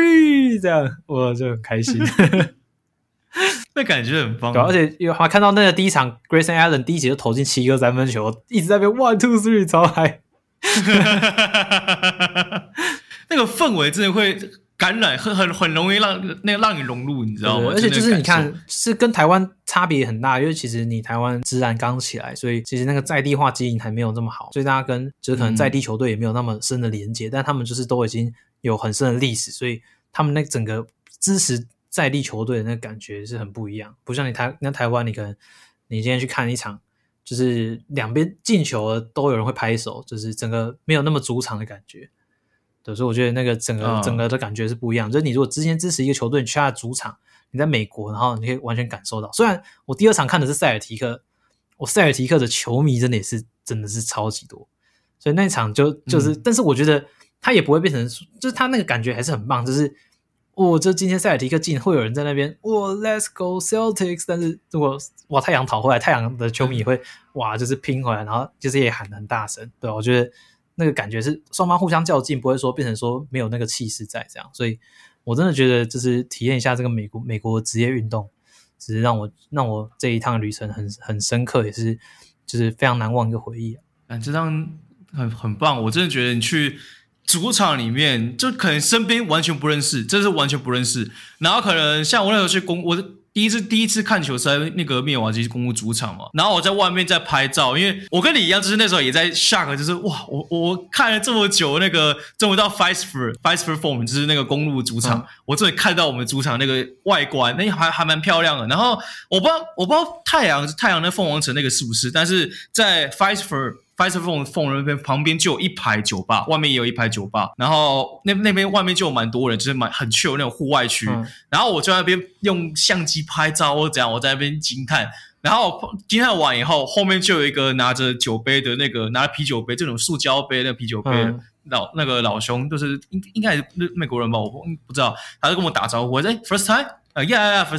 Speaker 2: 3， 这样我就很开心。
Speaker 1: 那感觉很棒，
Speaker 2: 对，而且还看到那个第一场 Grayson Allen 第一节就投进7个3分球，一直在那边 1, 2, 3， 超嗨。
Speaker 1: 那个氛围真的会感染，很容易让你融入，你知道吗？
Speaker 2: 而且就是你看，是跟台湾差别很大，因为其实你台湾自然刚起来，所以其实那个在地化经营还没有这么好，所以大家跟就是可能在地球队也没有那么深的连接，但他们就是都已经有很深的历史，所以他们那整个支持在地球队的那个感觉是很不一样，不像你台湾，你可能你今天去看一场，就是两边进球了都有人会拍手，就是整个没有那么主场的感觉。对，所以我觉得那个整个的感觉是不一样。就是你如果之前支持一个球队，你去他的主场，你在美国，然后你可以完全感受到。虽然我第二场看的是塞尔提克，塞尔提克的球迷真的是超级多，所以那一场就是，但是我觉得他也不会变成，就是他那个感觉还是很棒，就是就今天塞尔提克进，会有人在那边Let's go Celtics， 但是如果太阳讨回来，太阳的球迷也会就是拼回来，然后就是也喊得很大声，对吧？我觉得那个感觉是双方互相较劲，不会说变成说没有那个气势在这样，所以我真的觉得就是体验一下这个美国职业运动，只是让我这一趟旅程很深刻，也是就是非常难忘一个回忆
Speaker 1: 这趟很棒，我真的觉得你去主场里面，就可能身边完全不认识，真是完全不认识。然后可能像我那时候去我第一次看球赛，那个灭瓦基公路主场嘛，然后我在外面在拍照，因为我跟你一样，就是那时候也在 shock， 就是哇，我看了这么久那个终于到 Fiserv Forum， 就是那个公路主场，我终于看到我们主场那个外观，那还蛮漂亮的。然后我不知道太阳那凤凰城那个是不是，但是在 Fiserv Forum 那边旁边就有一排酒吧，外面也有一排酒吧，然后那边外面就有蛮多人，就是很 chill 那种户外区。然后我就在那边用相机拍照或怎样，我在那边惊叹。然后惊叹完以后，后面就有一个拿着酒杯的拿着啤酒杯，这种塑胶杯的啤酒杯，那个老兄，就是应该也是美国人吧，我不知道，他就跟我打招呼，我说 first time， yeah first time。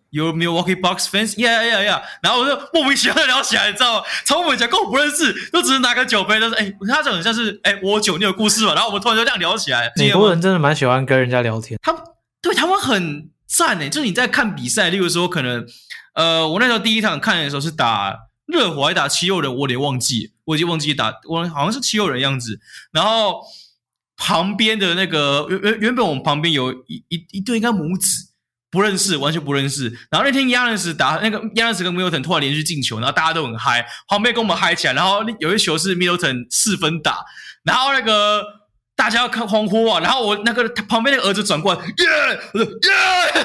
Speaker 1: Your Milwaukee Bucks fans, yeah. 然后我就莫名其妙的聊起来，你知道吗？从我们讲跟我不认识，就只是拿个酒杯，但是他这很像是我有酒，你有故事嘛？然后我们突然就这样聊起来。
Speaker 2: 美国人真的蛮喜欢跟人家聊天，
Speaker 1: 他们很赞就是你在看比赛，例如说可能我那时候第一场看的时候是打热火还打七六人，我有点忘记，我已经忘记我好像是七六人的样子。然后旁边的那个原本我们旁边有一对应该母子。不认识，完全不认识。然后那天亚伦斯打那个亚伦斯跟 Middleton 突然连续进球，然后大家都很嗨，旁边跟我们嗨起来。然后有一球是 Middleton 4分打，然后那个大家要看欢呼啊，然后我那个旁边那个儿子转过来，耶，我说耶，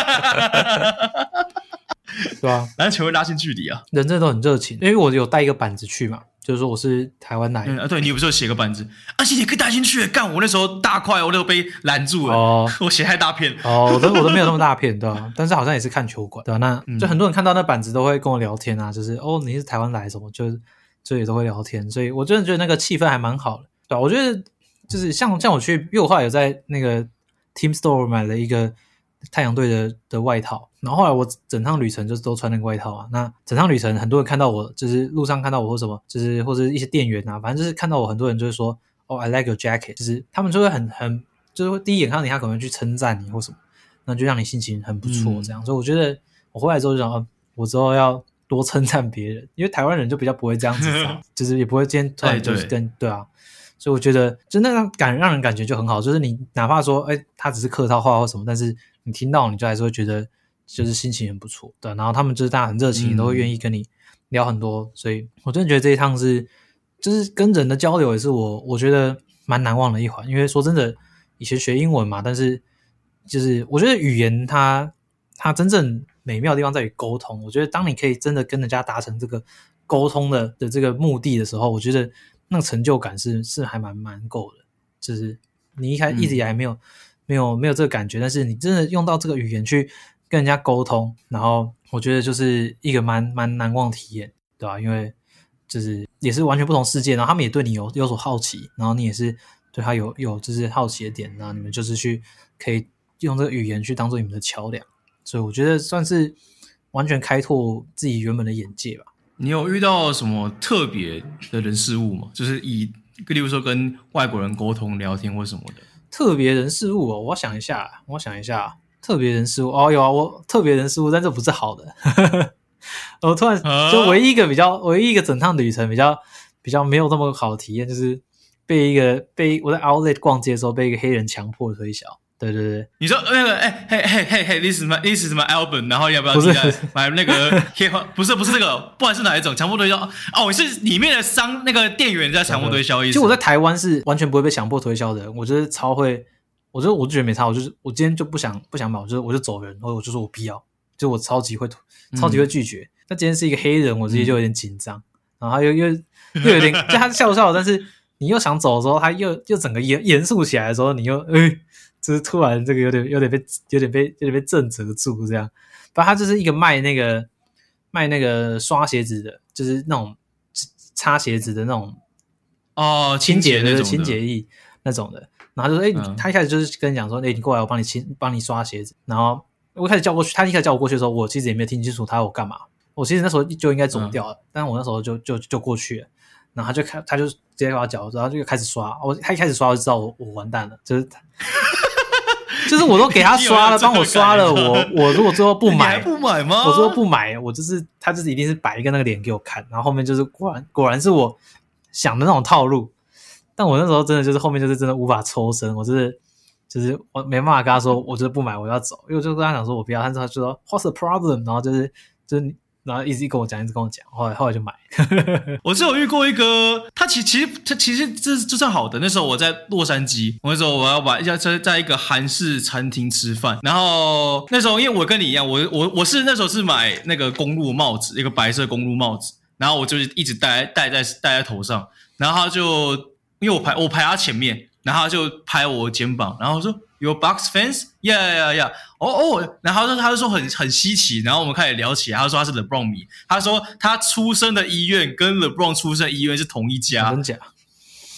Speaker 2: 对吧？
Speaker 1: 然后球会拉近距离啊，
Speaker 2: 人真的都很热情，因为我有带一个板子去嘛。就是说我是台湾来
Speaker 1: 的，对，你不是有写个板子，而且你可以带进去，干我那时候大块，我那时候被拦住了，我写太大片，
Speaker 2: 我都没有那么大片，对吧？但是好像也是看球馆，对吧？那就很多人看到那板子都会跟我聊天啊，就是你是台湾来什么，就也都会聊天，所以我真的觉得那个气氛还蛮好的，对吧？我觉得就是像我去，因为我后来有在那个 Team Store 买了一个太阳队的外套，然后后来我整趟旅程就是都穿那个外套啊。那整趟旅程很多人看到我，就是路上看到我或什么，就是或者一些店员啊，反正就是看到我，很多人就是说I like your jacket， 就是他们就会很就是会第一眼看到你，他可能会去称赞你或什么，那就让你心情很不错这样。所以我觉得我回来之后就想，我之后要多称赞别人，因为台湾人就比较不会这样子就是也不会今天突然就是对啊。所以我觉得就那样让人感觉就很好，就是你哪怕说他只是客套话或什么，但是你听到你就还是会觉得就是心情很不错，对。然后他们就是大家很热情，也都会愿意跟你聊很多，所以我真的觉得这一趟就是跟人的交流也是我觉得蛮难忘的一环。因为说真的，以前学英文嘛，但是就是我觉得语言它真正美妙的地方在于沟通。我觉得当你可以真的跟人家达成这个沟通的这个目的的时候，我觉得那个成就感是还蛮够的。就是你一直以来没有这个感觉，但是你真的用到这个语言去跟人家沟通，然后我觉得就是一个蛮难忘的体验，对吧？因为就是也是完全不同世界，然后他们也对你有所好奇，然后你也是对他有就是好奇的点，然后你们就是可以用这个语言去当做你们的桥梁，所以我觉得算是完全开拓自己原本的眼界吧。
Speaker 1: 你有遇到什么特别的人事物吗？就是例如说跟外国人沟通聊天或什么的。特
Speaker 2: 别人事物我想一下，特别人事物有啊，我特别人事物，但这不是好的。我突然就唯一一个整趟旅程比较没有那么好的体验，就是被我在 Outlet 逛街的时候被一个黑人强迫推销。对，
Speaker 1: 你说那个hey this is my album， 然后要不要买那个不是这个，不管是哪一种强迫推销是里面的那个店员在强迫推销意思。
Speaker 2: 就我在台湾是完全不会被强迫推销的人，我觉得超会，我就觉得没差，我今天就不想买，我就走人，或者我就说我不要，就我超级会拒绝。那今天是一个黑人，我自己就有点紧张，然后又有点就他笑笑，但是你又想走的时候，他又整个严肃起来的时候，你又就是突然这个有点被震慑住这样。不然他就是一个卖那个刷鞋子的，就是那种擦鞋子的那种清洁那种清洁液那种的。然后就说他一开始就是跟你讲说你过来我帮你刷鞋子。然后我开始叫过去，他一开始叫我过去的时候，我其实也没有听清楚他要我干嘛。我其实那时候就应该走掉了，但是我那时候就过去了。然后他就直接把我脚，然后就开始刷。他一开始刷我就知道我完蛋了，就是我都给他刷了，帮我刷了，我如果最后不买，
Speaker 1: 你还不买吗？
Speaker 2: 我最后不买，他就是一定是摆一个那个脸给我看，然后后面就是果然是我想的那种套路。但我那时候真的就是后面就是真的无法抽身，我就是我没办法跟他说我就是不买，我要走，因为我就跟他讲说我不要，但是他就说 What's the problem？ 然后就是然后一直跟我讲，后来就买。
Speaker 1: 我是有遇过一个，他其实这算好的。那时候我在洛杉矶，我那时候我要在一个韩式餐厅吃饭，然后那时候因为我跟你一样，我是那时候是买那个公路帽子，一个白色公路帽子，然后我就一直戴在头上，然后他就因为我排他前面，然后他就拍我肩膀，然后说 Your Bucks fans? Yeah. 然后他就说很稀奇，然后我们开始聊起来。他说他是 LeBron 迷，他说他出生的医院跟 LeBron 出生的医院是同一家。
Speaker 2: 真假？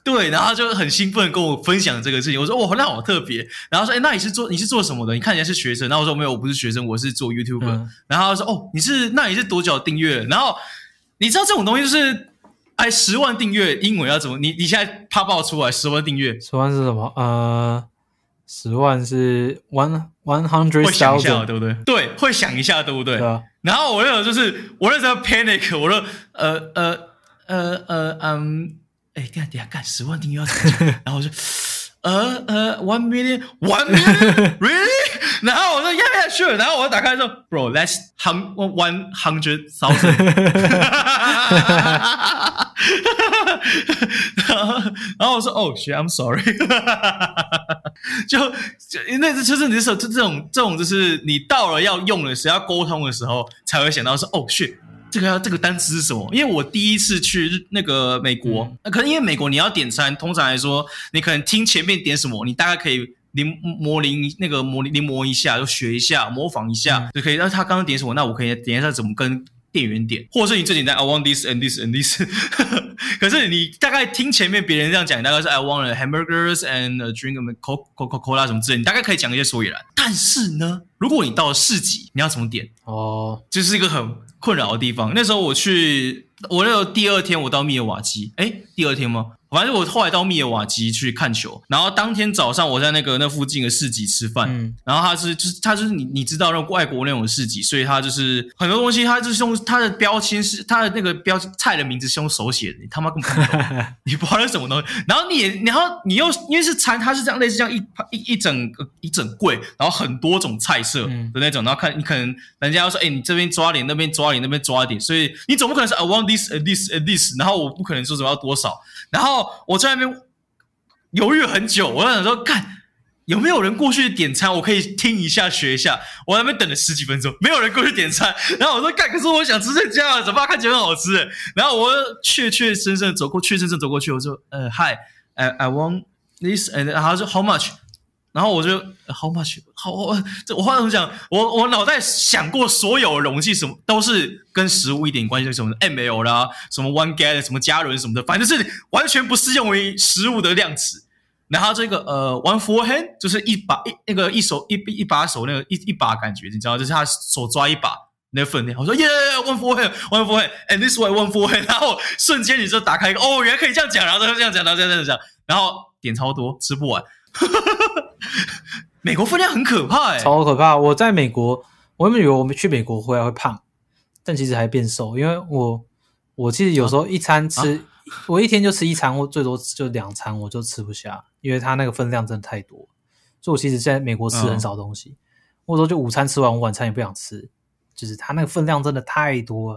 Speaker 1: 对，然后他就很兴奋跟我分享这个事情。我说哇，那好特别。然后说，那你是做什么的？你看起来是学生。然后我说没有，我不是学生，我是做 YouTuber。然后他说哦，你是多久订阅？然后你知道这种东西就是10万订阅，英文要怎么？你现在啪爆出来10万订阅
Speaker 2: ，10万是什么？10万是100,000，
Speaker 1: 会想一下对不对？对，会想一下对不对？
Speaker 2: 对啊。
Speaker 1: 然后我那时候我那时候 panic， 我说等一下10万订阅要怎么讲？然后我就1 million really？ 然后我说 yeah sure， 然后我打开说 bro that's 100,000，然后我说oh shit I'm sorry， 就那就是你这种就是你到了要用的时候要沟通的时候才会想到说oh shit。这个单词是什么？因为我第一次去那个美国，可能因为美国你要点餐，通常来说，你可能听前面点什么，你大概可以临摹一下，就学一下，模仿一下，就可以。那他刚刚点什么，那我可以点一下怎么跟店员点，或者是你最简单 I want this and this and this 可是你大概听前面别人这样讲，大概是 I want hamburgers and drink Coca-Cola 什么之类，你大概可以讲一些所以然。但是呢，如果你到了市集，你要怎么点？就是一个很困扰的地方。那时候我那第二天我到密尔瓦基，第二天吗？反正我后来到密尔瓦基去看球，然后当天早上我在那附近的市集吃饭，然后他就是你知道那外国那种市集，所以他就是很多东西他就是用他的标签是他的那个菜的名字是用手写的，你他妈根本不懂，你不知道是什么东西，然后你又因为是餐，它是这样类似这样一整柜，然后很多种菜色的那种，然后看你可能人家要说你这边抓点，那边抓点，那边抓点，所以你总不可能是 I want this and this and this， 然后我不可能说什么要多少，然后我在那边犹豫了很久，我在想说，看有没有人过去点餐，我可以听一下学一下。我在那边等了10几分钟，没有人过去点餐。然后我说，干，可是我想吃这家，怎么办？看起来很好吃。然后我确真正走过去，我说，Hi， I want this， 然后他说 How much？然后我就 How much？ 我话怎么讲？我脑袋想过所有容器什么都是跟食物一点关系，什么 ml 啦，什么 1 gallon， 什么加仑什么的，反正就是完全不适用于食物的量词。然后这个one forehand 就是一把手那个一把感觉，你知道，就是他手抓一把那个分量。我说 one forehand and this way one forehand， 然后瞬间你就打开一个原来可以这样讲，然后这样讲，然后点超多，吃不完。美国分量很可怕
Speaker 2: 超可怕。我在美国，我原本以为我们去美国回来会胖，但其实还变瘦，因为我其实有时候一餐吃，我一天就吃一餐，或最多就2餐，我就吃不下，因为它那个分量真的太多，所以我其实在美国吃很少东西，或者说就午餐吃完，我晚餐也不想吃，就是它那个分量真的太多了，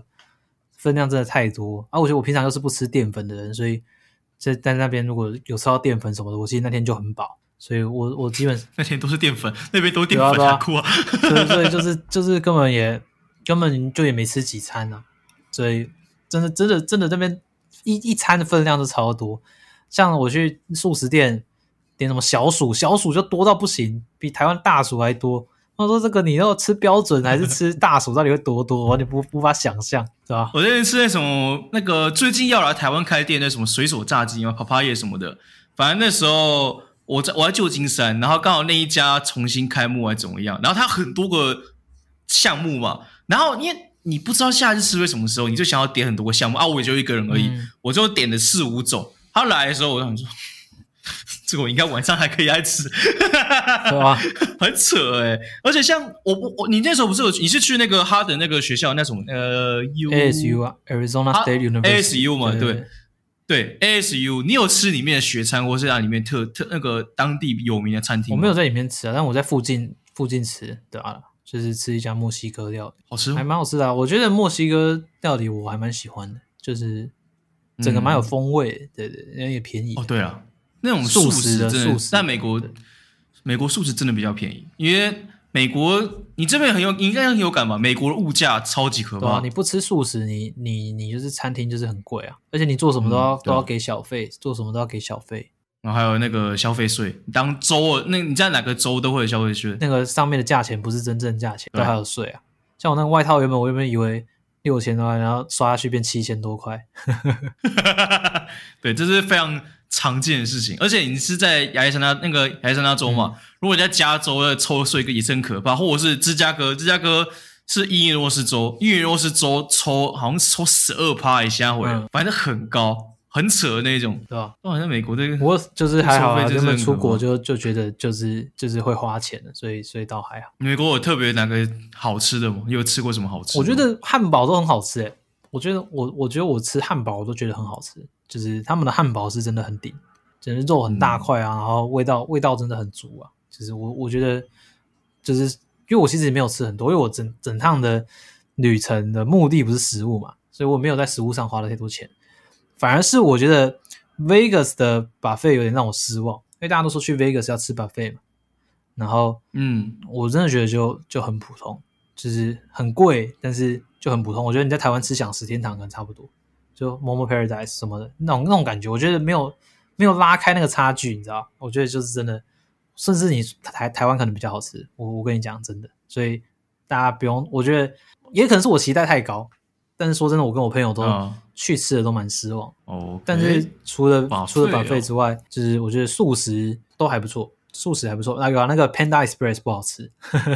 Speaker 2: 我觉得我平常又是不吃淀粉的人，所以在那边如果有吃到淀粉什么的，我其实那天就很饱。所以我基本
Speaker 1: 那天都是淀粉，那边都是淀粉，太酷啊！
Speaker 2: 所以就是根本就也没吃几餐啊，所以真的这边一餐的分量就超多。像我去素食店点什么小薯就多到不行，比台湾大薯还多。我说这个你要吃标准还是吃大薯，到底会多多？完全无法想象，是吧？
Speaker 1: 我这边吃那个最近要来台湾开店的什么水手炸鸡嘛，Papaya 什么的，反正那时候。我在旧金山，然后刚好那一家重新开幕还怎么样，然后它很多个项目嘛，然后因为你不知道下一次吃会什么时候，你就想要点很多个项目我也就一个人而已，我就点了4、5种。他来的时候，我想说，这个我应该晚上还可以来吃，
Speaker 2: 对吧？
Speaker 1: 很扯而且像你那时候不是你是去那个哈登那个学校那种
Speaker 2: ASU 啊 ，Arizona State University
Speaker 1: ASU 嘛，对 ASU， 你有吃里面的学餐，或是在里面那个当地有名的餐厅吗？
Speaker 2: 我没有在里面吃但我在附近吃，对啊，就是吃一家墨西哥料理，
Speaker 1: 好吃，
Speaker 2: 还蛮好吃的我觉得墨西哥料理我还蛮喜欢的，就是整个蛮有风味对，也便宜。
Speaker 1: 对啊，那种素食真的，但美国素食真的比较便宜，因为美国你这边你应该很有感吧？美国的物价超级可怕。
Speaker 2: 对啊，你不吃素食，你就是餐厅就是很贵啊，而且你做什么都要给小费，做什么都要给小费。
Speaker 1: 然后还有那个消费税，当州你在哪个州都会有消费税。
Speaker 2: 那个上面的价钱不是真正价钱，都还有税啊。像我那个外套我原本以为6000多块，然后刷下去变7000多块。
Speaker 1: 对，这是非常常见的事情。而且你是在亚利桑那州嘛，如果你在加州的抽税也是很可怕，或者是芝加哥是伊利诺斯州抽好像抽12%以下回来，反正很高。很扯的那种，
Speaker 2: 对吧？
Speaker 1: 好像美国的，
Speaker 2: 不过就是还好啊，
Speaker 1: 就
Speaker 2: 根本出国就觉得就是会花钱的，所以倒还好。
Speaker 1: 美国有特别哪个好吃的吗？你有吃过什么好吃的吗？
Speaker 2: 我觉得汉堡都很好吃我觉得我吃汉堡我都觉得很好吃，就是他们的汉堡是真的很顶，真的肉很大块啊，然后味道真的很足啊。就是我觉得就是因为我其实也没有吃很多，因为我整趟的旅程的目的不是食物嘛，所以我没有在食物上花了太多钱。反而是我觉得 Vegas 的 buffet 有点让我失望，因为大家都说去 Vegas 要吃 buffet 嘛，然后我真的觉得就很普通，就是很贵，但是就很普通。我觉得你在台湾吃享食天堂可能差不多，就 Momo Paradise 什么的那种感觉，我觉得没有拉开那个差距，你知道？我觉得就是真的，甚至你台湾可能比较好吃，我跟你讲真的，所以大家不用，我觉得也可能是我期待太高。但是说真的，我跟我朋友都去吃的都蛮失望。但是除了 buffet 之外，就是我觉得素食都还不错，素食还不错。那个 Panda Express 不好吃。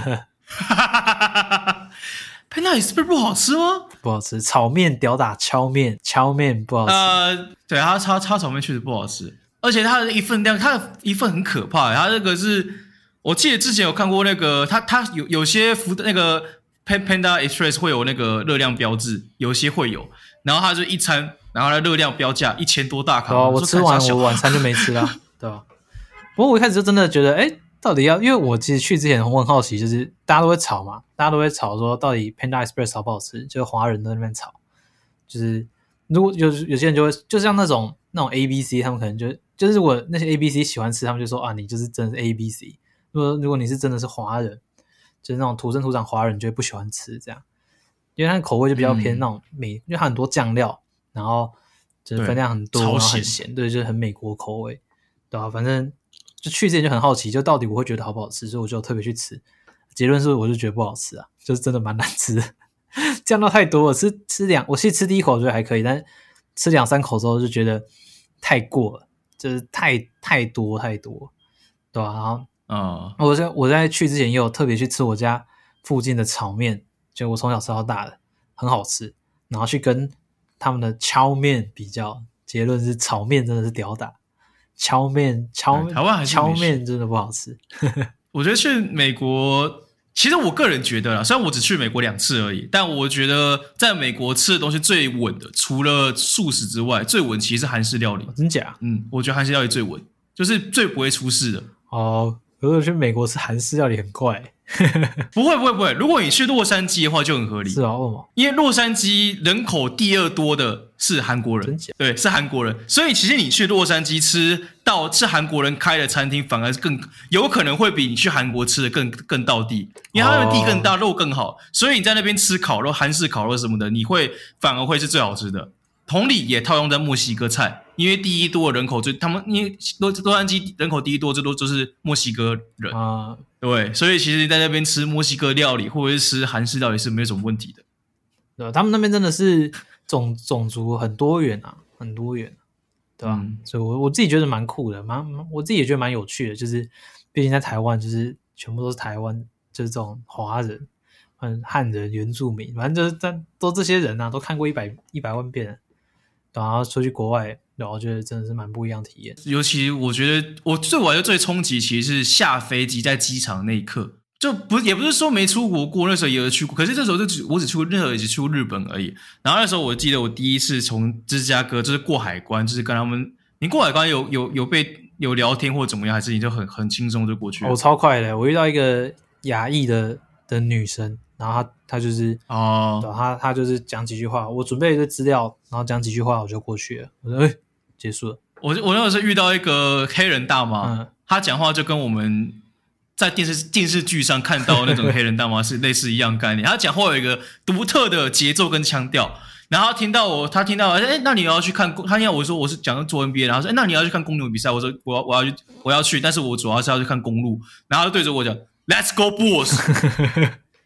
Speaker 1: Panda Express 不好吃吗？
Speaker 2: 不好吃，炒面屌打敲面不好吃。
Speaker 1: 对，它炒面确实不好吃，而且它的一份量，它的一份很可怕。它那个是我记得之前有看过那个，它有些那个。Panda Express 会有那个热量标志，有些会有，然后它就一餐，然后它热量标价1000多大卡。
Speaker 2: 我吃完我晚餐就没吃啦，对吧？不过我一开始就真的觉得，到底因为我其实去之前我很好奇，就是大家都会吵嘛，大家都会吵说到底 Panda Express 好不好吃，就是华人在那边吵，就是如果有些人就会，就像那种 ABC， 他们可能就是如果那些 ABC 喜欢吃，他们就说啊，你就是真的是 ABC。如果你是真的是华人。就是那种土生土长华人就会不喜欢吃这样，因为它的口味就比较偏那种因为它很多酱料，然后就是分量很多，然后很咸，对，就是很美国口味，对吧？反正就去之前就很好奇，就到底我会觉得好不好吃，所以我就特别去吃。结论是我就觉得不好吃啊，就是真的蛮难吃的，酱料太多了，我其实吃第一口觉得还可以，但是吃2-3口之后就觉得太过了，就是太多，对吧？然后。我在去之前也有特别去吃我家附近的炒面，就我从小吃到大的，很好吃。然后去跟他们的敲面比较，结论是炒面真的是屌打，台湾还是敲面真的不好吃。
Speaker 1: 我觉得去美国，其实我个人觉得啦，虽然我只去美国2次而已，但我觉得在美国吃的东西最稳的，除了素食之外，最稳其实是韩式料理。
Speaker 2: 真假？
Speaker 1: 我觉得韩式料理最稳，就是最不会出事的。
Speaker 2: 如果去美国吃韩式料理很怪。
Speaker 1: 不会，如果你去洛杉矶的话就很合理。
Speaker 2: 是啊，为什么？
Speaker 1: 因为洛杉矶人口第2多的是韩国人，
Speaker 2: 真假？
Speaker 1: 对，是韩国人，所以其实你去洛杉矶吃韩国人开的餐厅，反而更有可能会比你去韩国吃的更道地，因为他们地更大，肉更好，所以你在那边吃烤肉、韩式烤肉什么的，反而会是最好吃的。同理也套用在墨西哥菜，因为第1多的人口因为洛杉矶人口第1多，最多就是墨西哥人啊，对，所以其实在那边吃墨西哥料理或者是吃韩式料理是没有什么问题的。
Speaker 2: 对，他们那边真的是种族很多元啊，很多元，对吧？所以我自己觉得蛮酷的，我自己也觉得蛮有趣的，就是毕竟在台湾就是全部都是台湾，就是这种华人、汉人、原住民，反正就是都这些人啊，都看过100万遍了。然后出去国外，然后觉得真的是蛮不一样的体验。
Speaker 1: 尤其我觉得我最冲击其实是下飞机在机场那一刻，也不是说没出国过，那时候也有去过，可是这时候我只去过日本而已。然后那时候我记得我第一次从芝加哥就是过海关，就是跟他们，你过海关有聊天或怎么样，还是你就很轻松就过去了？
Speaker 2: 我超快的，我遇到一个亚裔的女生。然后他就是他就是讲几句话，我准备一个资料，然后讲几句话我就过去了。我说结束了。我
Speaker 1: 那时候遇到一个黑人大妈，他讲话就跟我们在电视剧上看到那种黑人大妈是类似一样概念。他讲话有一个独特的节奏跟腔调，然后他听到那你要去看，他听到我说我是讲做 NBA， 然后说那你要去看公牛比赛，我说我要去，但是我主要是要去看公路，然后他就对着我讲 Let's go Bulls。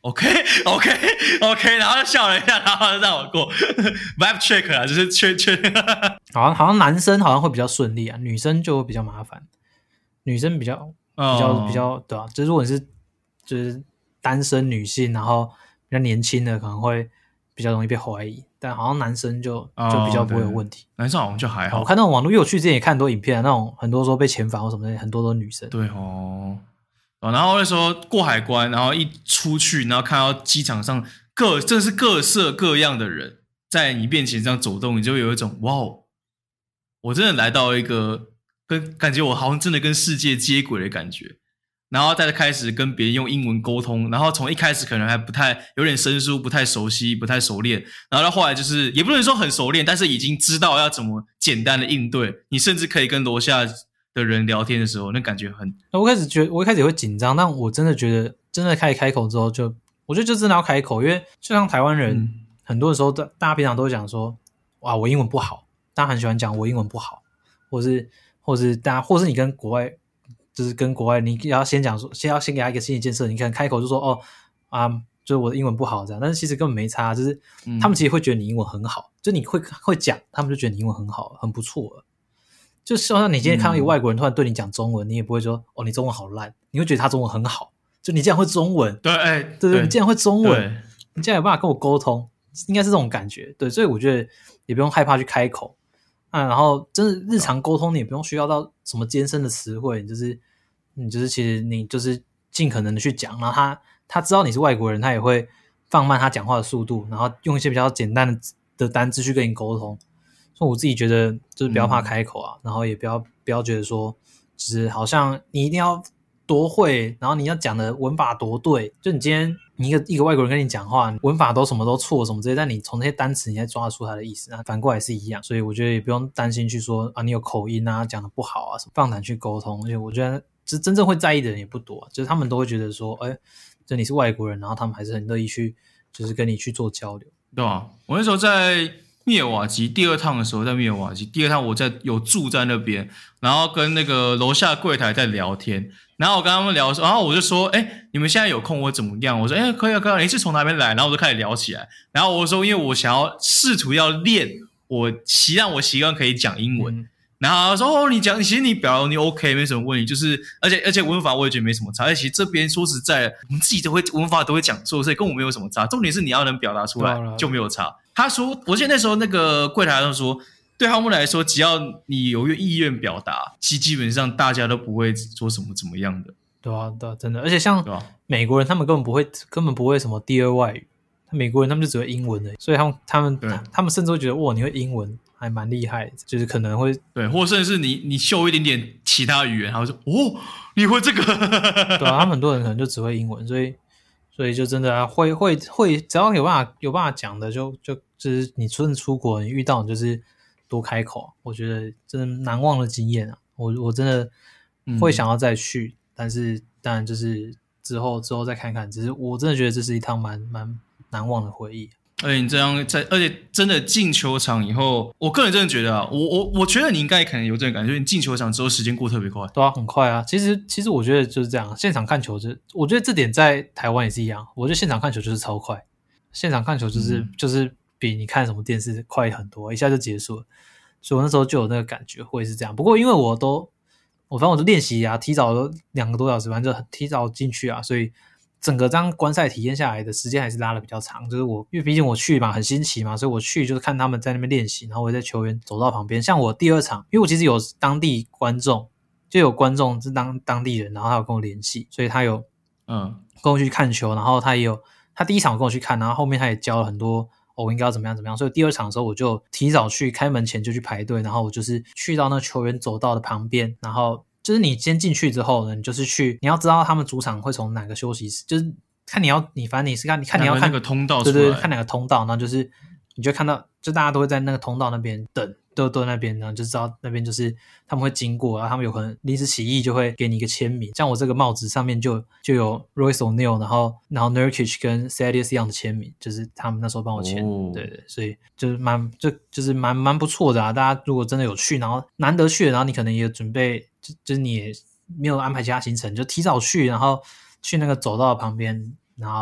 Speaker 1: OK，然后就笑了一下，然后就让我过vibe check 啊，就是确
Speaker 2: 好像男生好像会比较顺利啊，女生就会比较麻烦。女生比较对啊，就是如果你是就是单身女性，然后比较年轻的，可能会比较容易被怀疑，但好像男生就比较不会有问题。
Speaker 1: 男生好像就还好。
Speaker 2: 我看那种网络，因为我去之前也看很多影片，那种很多说被遣返或什么的，很多都是女生。
Speaker 1: 对哦。然后那时候过海关，然后一出去，然后看到机场上真的是各色各样的人在你面前这样走动，你就有一种哇哦，我真的来到一个感觉我好像真的跟世界接轨的感觉。然后再开始跟别人用英文沟通，然后从一开始可能还有点生疏，不太熟悉，不太熟练，然后到后来就是也不能说很熟练，但是已经知道要怎么简单的应对。你甚至可以跟楼下的人聊天的时候，那感觉很……
Speaker 2: 我一开始也会紧张，但我真的觉得真的开口之后我觉得就真的要开口，因为就像台湾人，很多的时候大家平常都会讲说，哇，我英文不好，大家很喜欢讲我英文不好，或是你跟国外。就是跟国外，你要先讲说，要先给他一个心理建设，你可能开口就说就是我的英文不好这样，但是其实根本没差，就是他们其实会觉得你英文很好，就你会讲，他们就觉得你英文很好，很不错了。就像你今天看到一个外国人突然对你讲中文，你也不会说你中文好烂，你会觉得他中文很好，就你竟然会中文，对，你竟然会中文，你竟然有办法跟我沟通，应该是这种感觉，对，所以我觉得也不用害怕去开口。然后真的日常沟通你也不用需要到什么艰深的词汇，你就是其实你就是尽可能的去讲，然后他知道你是外国人，他也会放慢他讲话的速度，然后用一些比较简单的单字去跟你沟通。所以我自己觉得就是不要怕开口啊，然后也不要觉得说就是好像你一定要多会，然后你要讲的文法多对，就你今天你一个外国人跟你讲话，文法什么都错什么之类，但你从那些单词你才抓得出他的意思，那反过来是一样，所以我觉得也不用担心去说你有口音啊，讲的不好啊什么，放胆去沟通。而且我觉得真正会在意的人也不多，就是他们都会觉得说就你是外国人，然后他们还是很乐意去就是跟你去做交流。
Speaker 1: 对啊，我那时候在密尔瓦基第二趟的时候，在密尔瓦基第二趟我有住在那边，然后跟那个楼下柜台在聊天，然后我跟他们聊的时候，然后我就说你们现在有空我怎么样，我说可以啊，你是从哪边来，然后我就开始聊起来，然后我说因为我想要试图要练让我习惯可以讲英文，然后他说其实你表达你 OK 没什么问题，就是而且文法我也觉得没什么差，而且其实这边说实在的，我们自己文法都会讲错，所以跟我没有什么差，重点是你要能表达出来就没有差。他说我记得那时候那个柜台上说，对他们来说只要你有意愿表达，基本上大家都不会说什么怎么样的。
Speaker 2: 对啊，真的，而且像美国人他们根本不会什么第二外语，美国人他们就只会英文而已，所以他们甚至会觉得你会英文还蛮厉害的，就是可能会
Speaker 1: 对，或甚至是你秀一点点其他语言，他会说你会这个
Speaker 2: 对啊，他们很多人可能就只会英文，所以就真的会只要有办法讲的就是你真的出国你遇到你就是多开口，我觉得真的难忘的经验啊，我真的会想要再去，但是当然就是之后再看看，只是我真的觉得这是一趟蛮难忘的回忆。
Speaker 1: 而且你这样而且真的进球场以后，我个人真的觉得我觉得你应该可能有这种感觉，你进球场之后时间过特别快。
Speaker 2: 对啊，很快啊。其实我觉得就是这样，现场看球我觉得这点在台湾也是一样，我觉得现场看球就是超快，现场看球就是比你看什么电视快很多，一下就结束了。所以我那时候就有那个感觉会是这样。不过因为反正我就练习啊，提早了2个多小时，反正就提早进去啊，所以整个这样观赛体验下来的时间还是拉的比较长，就是因为毕竟我去嘛，很新奇嘛，所以我去就是看他们在那边练习，然后我在球员走到旁边。像我第二场，因为我其实有当地观众，就有观众是当地人，然后他有跟我联系，所以他有跟我去看球，然后他第一场有跟我去看，然后后面他也教了很多我应该要怎么样，所以第二场的时候我就提早去，开门前就去排队，然后我就是去到那球员走道的旁边，然后就是你先进去之后呢，你就是你要知道他们主场会从哪个休息室，就是看反正你是看你要看
Speaker 1: 那个通道出来，
Speaker 2: 对，看哪个通道，然后就是你就看到就大家都会在那个通道那边等，都在那边，然后就知道那边就是他们会经过，然后他们有可能临时起意就会给你一个签名，像我这个帽子上面就有 Royce O'Neal， 然后 Nurkic 跟 Thaddeus Young 的签名，就是他们那时候帮我签，对，所以就是就是蛮不错的啊。大家如果真的有去，然后难得去了，然后你可能也有准备，就是你也没有安排其他行程，就提早去，然后去那个走道旁边，然后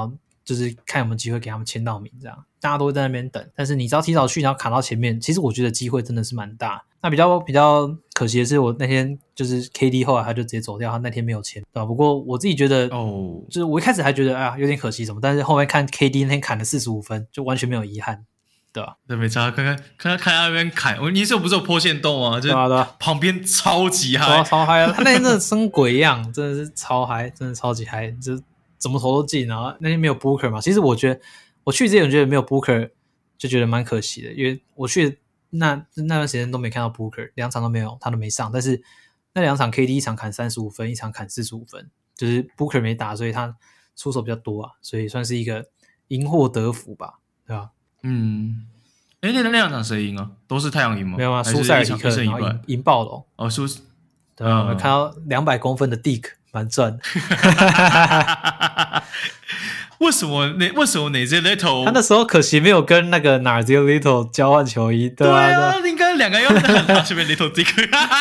Speaker 2: 就是看有没有机会给他们签到名这样。大家都会在那边等，但是你只要提早去，然后卡到前面，其实我觉得机会真的是蛮大。那比较可惜的是，我那天就是 KD 后来他就直接走掉，他那天没有签，对吧？不过我自己觉得，就是我一开始还觉得有点可惜什么，但是后面看 KD 那天砍了45分，就完全没有遗憾，对吧？
Speaker 1: 对，没差，看那边砍，你不是有破线洞吗？
Speaker 2: 对啊，对啊，
Speaker 1: 旁边超级嗨，
Speaker 2: 超嗨啊！他那天真的生鬼一样，真的是超嗨，真的超级嗨，就怎么投都进。然后那天没有 Booker 嘛，其实我觉得我去之前觉得没有 Booker 就觉得蛮可惜的，因为我去那段时间都没看到 Booker， 2场都没有，他都没上。但是那2场 KD 一场砍35分，一场砍45分，就是 Booker 没打，所以他出手比较多啊，所以算是一个因祸得福吧，对吧？
Speaker 1: 那2场谁赢啊？都是太阳赢吗？
Speaker 2: 没有啊，输塞尔提克，然后赢爆了。
Speaker 1: 哦，输，
Speaker 2: 对啊，我看到200公分的 Dick 蛮赚的。
Speaker 1: 为什么哪些 Little
Speaker 2: 他那时候可惜没有跟那个 Narzio Little 交换球衣，对啊，
Speaker 1: 应该2个要拿这边 Little Dick。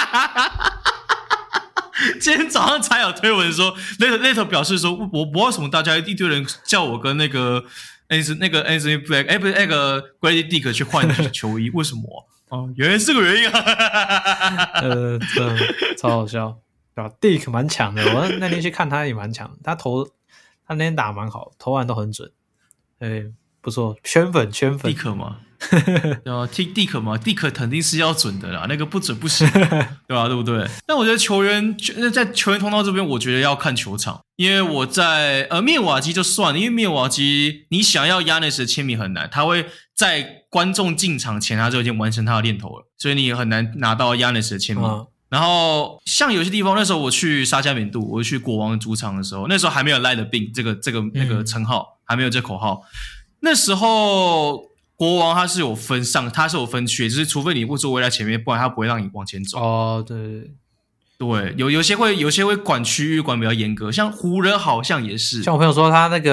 Speaker 1: 今天早上才有推文说 Little 表示说，我不知道为什么大家一堆人叫我跟那个 Anthony Black， 不是那个 Grady Dick 去换球衣，为什么？原来是个原因啊！
Speaker 2: 真的超好笑。对吧 ？Dick 蛮强的，我那天去看他也蛮强，他那天打蛮好，投篮都很准，不错，圈粉。
Speaker 1: Dick 嘛，对吧 ？Dick 嘛 ，Dick 肯定是要准的啦，那个不准不行，对吧？对不对？但我觉得在球员通道这边，我觉得要看球场，因为我在密尔瓦基就算了，因为密尔瓦基你想要 Giannis 的签名很难，他会在观众进场前他就已经完成他的练头了，所以你很难拿到 Giannis 的签名。然后像有些地方，那时候我去沙加缅度，我去国王主场的时候，那时候还没有 Light the Beam 这个那个称号，还没有这口号。那时候国王他是有分区，就是除非你不座位在前面，不然他不会让你往前走。
Speaker 2: 哦，对，
Speaker 1: 有些会管区域管比较严格，像湖人好像也是。
Speaker 2: 像我朋友说，他在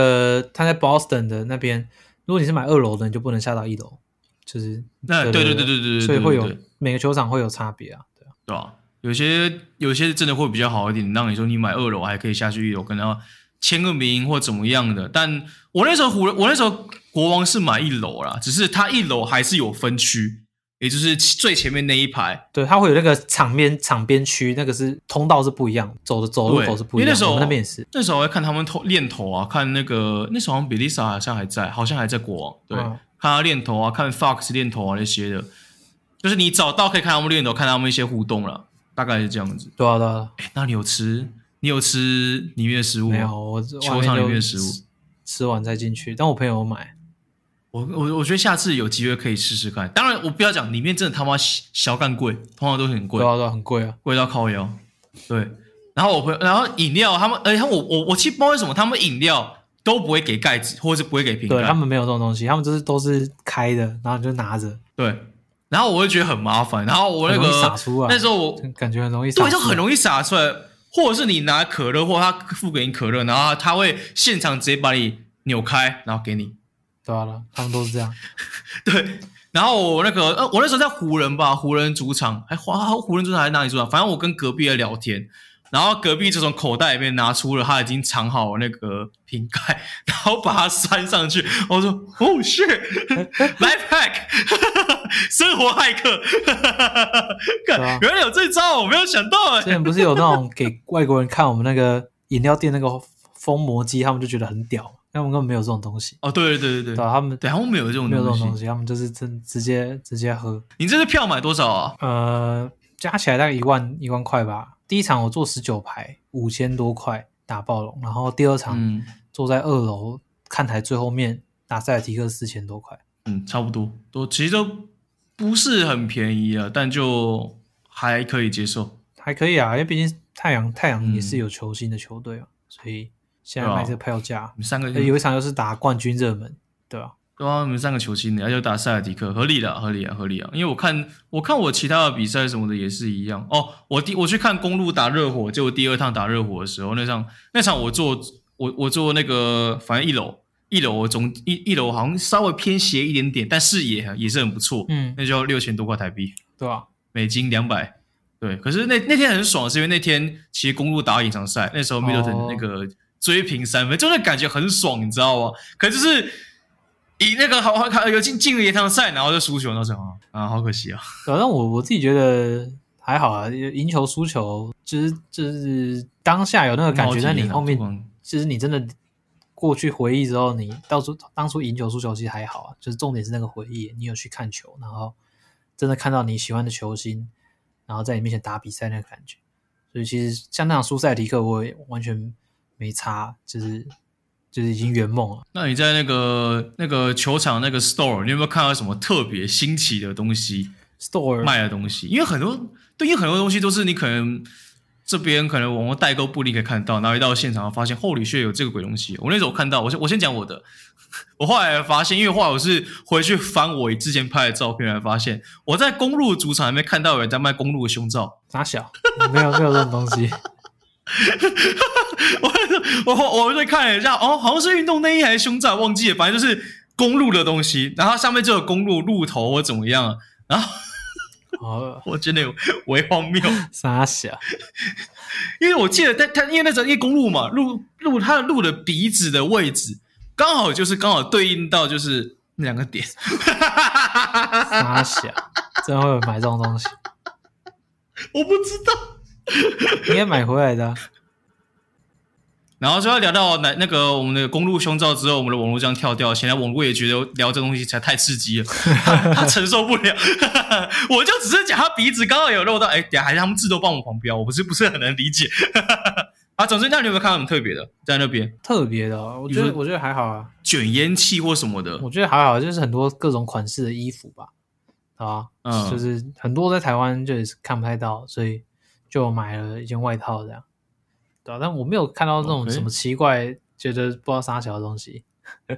Speaker 2: Boston 的那边，如果你是买2楼的，你就不能下到1楼，就是
Speaker 1: 对，
Speaker 2: 所以会有每个球场会有差别啊，
Speaker 1: 对吧？有些真的会比较好一点，让你说你买2楼还可以下去1楼，跟他签个名或怎么样的。但我那时候国王是买1楼啦，只是他1楼还是有分区，也就是最前面那一排。
Speaker 2: 对，他会有那个场边区，那个是通道是不一样，走路口是不一样。因为
Speaker 1: 那时候
Speaker 2: 我们那边也是，
Speaker 1: 那时候我在看他们练头啊，看那时候好像比利萨好像还在国王，对，看他练头啊，看 Fox 练头啊那些的，就是你找到可以看他们练头，看他们一些互动了。大概是这样子。
Speaker 2: 对啊。
Speaker 1: 那你有吃里面的食物吗？
Speaker 2: 没有，我
Speaker 1: 球场里面的食物
Speaker 2: 吃完再进去。但我朋友有买，
Speaker 1: 我觉得下次有机会可以试试看。当然，我不要讲里面真的他妈小干贵，通常都很贵。
Speaker 2: 对啊，很贵啊，
Speaker 1: 贵到靠腰。对，然后饮料他们，我其实不知道为什么他们饮料都不会给盖子，或者是不会给瓶盖。
Speaker 2: 对，他们没有这种东西，他们都是开的，然后你就拿着。
Speaker 1: 对。然后我会觉得很麻烦，然后我那个
Speaker 2: 洒出来，
Speaker 1: 那时候我
Speaker 2: 感觉很容易洒出来，
Speaker 1: 对，就很容易洒出来，或者是你拿可乐，或者他付给你可乐，然后他会现场直接把你扭开，然后给你。
Speaker 2: 对啊，他们都是这样。
Speaker 1: 对，然后我那时候在湖人主场，湖人主场还是哪里主场？反正我跟隔壁的聊天。然后隔壁就从口袋里面拿出了他已经藏好那个瓶盖，然后把它塞上去。我说 ：“Oh shit, life hack， 生活骇客！原来有这招，我没有想到。”
Speaker 2: 之前不是有那种给外国人看我们那个饮料店那个封膜机，他们就觉得很屌，他们根本没有这种东西。
Speaker 1: 哦，对，
Speaker 2: 他们
Speaker 1: 没有这种
Speaker 2: 东西，他们就是直接喝。
Speaker 1: 你这是票买多少啊？
Speaker 2: 加起来大概1万块吧。第一场我坐19排，5000多块打暴龙，然后第二场坐在2楼看台最后面打塞尔提克4000多块。
Speaker 1: 差不多，其实都不是很便宜啊，但就还可以接受，
Speaker 2: 还可以啊，因为毕竟太阳也是有球星的球队啊，所以现在卖这个票价，有一场又是打冠军热门，对吧？
Speaker 1: 对啊，你们3个球星的，而且打塞尔提克，合理啊。因为我看我其他的比赛什么的也是一样哦。我去看公路打热火，结果第2趟打热火的时候，那场我坐那个反正一楼一楼好像稍微偏斜一点点，但视野也是很不错。那就要6000多块台币，
Speaker 2: 对啊，
Speaker 1: 美金200。对，可是那天很爽，是因为那天其实公路打了1场赛，那时候 Middleton 那个追平3分，就那感觉很爽，你知道吗？可就是以那个有进了一场赛，然后就输球，然后好可惜啊。
Speaker 2: 反正我自己觉得还好啊，赢球输球就是当下有那个感觉，但你后面就是你真的过去回忆之后，你当初赢球输球其实还好啊，就是重点是那个回忆，你有去看球，然后真的看到你喜欢的球星，然后在你面前打比赛那个感觉。所以其实像那场输塞迪克，我也完全没差，就是已经圆梦了。
Speaker 1: 那你在那个球场那个 store， 你有没有看到什么特别新奇的东西
Speaker 2: ？store
Speaker 1: 卖的东西？因为很多东西都是你可能这边可能网络代购不一定可以看到，然后一到现场发现 Holy shit 有这个鬼东西。我那时候看到，我先讲我的。我后来发现，因为后来我是回去翻我之前拍的照片，来发现我在公路主场还没看到有人在卖公路的胸罩。
Speaker 2: 傻小，没有这种东西。
Speaker 1: 我在看了一下，好像是运动内衣还是胸罩，忘记了，反正就是公路的东西，然后上面就有公路路头或怎么样，然后我觉得为荒谬，
Speaker 2: 傻小。
Speaker 1: 因为我记得他因为公路嘛，它的路的鼻子的位置刚好对应到就是那2个点，
Speaker 2: 傻小，真的会有买这种东西？
Speaker 1: 我不知道，
Speaker 2: 应该买回来的啊。
Speaker 1: 然后就要聊到那个我们的公路胸罩之后，我们的网络这样跳掉，现在网络也觉得聊这东西才太刺激了，他承受不了。我就只是讲他鼻子刚好有露到，等一下还是他们自动帮我黄标，我不是很能理解。总之，那你有没有看到什么特别的在那边？
Speaker 2: 特别的我觉得还好啊，
Speaker 1: 卷烟器或什么的，
Speaker 2: 我觉得还好，就是很多各种款式的衣服吧，就是很多在台湾就也是看不太到，所以就买了一件外套这样。对啊，但我没有看到那种什么奇怪觉得不知道啥小的东西。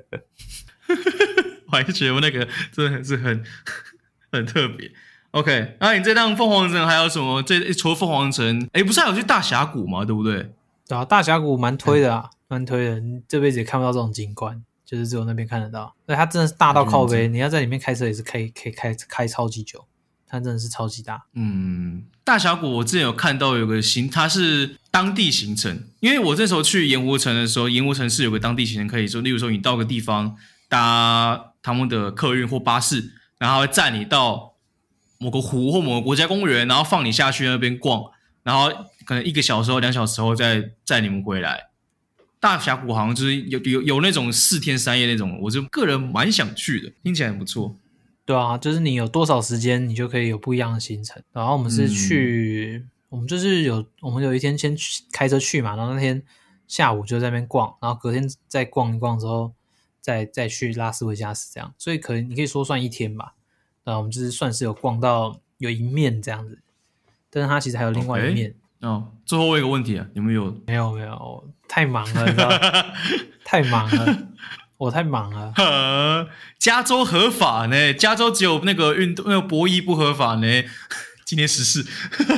Speaker 1: 我还是觉得那个真的是很特别。OK， 那你这趟凤凰城还有什么？除了凤凰城，不是还有去大峡谷吗？对不对？
Speaker 2: 对啊，大峡谷蛮推的啊，蛮推的。你这辈子也看不到这种景观，就是只有那边看得到。对，它真的是大到靠北，你要在里面开车也是可以开超级久，它真的是超级大。
Speaker 1: 大峡谷我之前有看到有个它是当地行程，因为我这时候去盐湖城的时候，盐湖城是有个当地行程可以说，例如说你到个地方搭他们的客运或巴士，然后会载你到某个湖或某个国家公园，然后放你下去那边逛，然后可能1个小时或2小时后再载你们回来。大峡谷好像就是有那种4天3夜那种，我就个人蛮想去的，听起来很不错。
Speaker 2: 对啊，就是你有多少时间，你就可以有不一样的行程。然后我们是去，我们有一天先开车去嘛，然后那天下午就在那边逛，然后隔天再逛一逛之后，再去拉斯维加斯这样，所以你可以说算1天吧。我们就是算是有逛到有一面这样子，但是它其实还有另外一面。
Speaker 1: 最后我有个问题啊，你们有？
Speaker 2: 没有，太忙了，你知道太忙了。我太忙了。
Speaker 1: 加州合法呢，加州只有那个博弈不合法呢。今天时事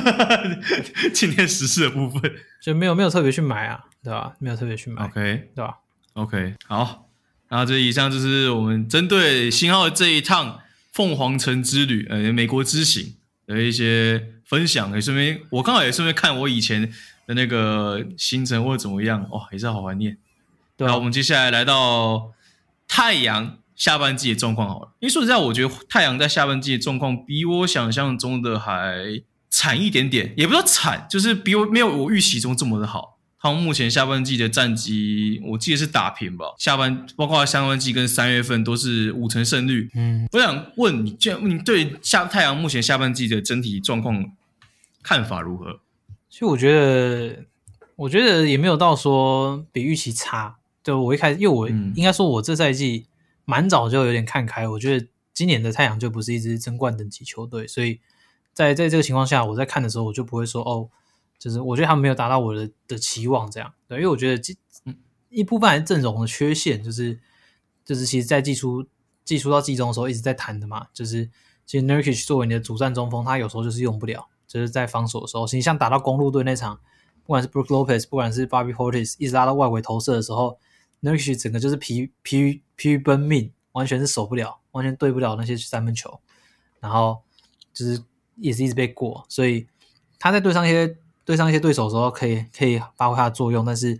Speaker 1: 的部分
Speaker 2: 就没有特别去买啊，对吧？没有特别去买
Speaker 1: ，OK，
Speaker 2: 对吧
Speaker 1: ？OK， 好，然后这以上就是我们针对星浩这一趟凤凰城之旅，美国之行的一些分享。我刚好也顺便看我以前的那个行程或者怎么样，也是好怀念。
Speaker 2: 对啊，
Speaker 1: 那我们接下来来到太阳下半季的状况好了，因为说实在，我觉得太阳在下半季的状况比我想象中的还惨一点点，也不是惨，就是没有我预期中这么的好。他们目前下半季的战绩，我记得是打平吧，包括下半季跟3月份都是5成胜率。我想问你对太阳目前下半季的整体状况看法如何？
Speaker 2: 其实我觉得也没有到说比预期差。就我一开始，因为我应该说，我这赛季蛮早就有点看开，我觉得今年的太阳就不是一支争冠等级球队，所以在这个情况下，我在看的时候，我就不会说就是我觉得他们没有达到我的期望这样。对，因为我觉得一部分还是阵容的缺陷，就是其实在季初到季中的时候一直在谈的嘛，就是其实 Nurkic 作为你的主战中锋，他有时候就是用不了，就是在防守的时候，其实像打到公鹿队那场，不管是 Brook Lopez， 不管是 Bobby Portis， 一直拉到外围投射的时候，Nurkic 整个就是疲于奔命，完全是守不了，完全对不了那些3分球，然后就是也是一直被过，所以他在对上一些对手的时候可以发挥他的作用，但是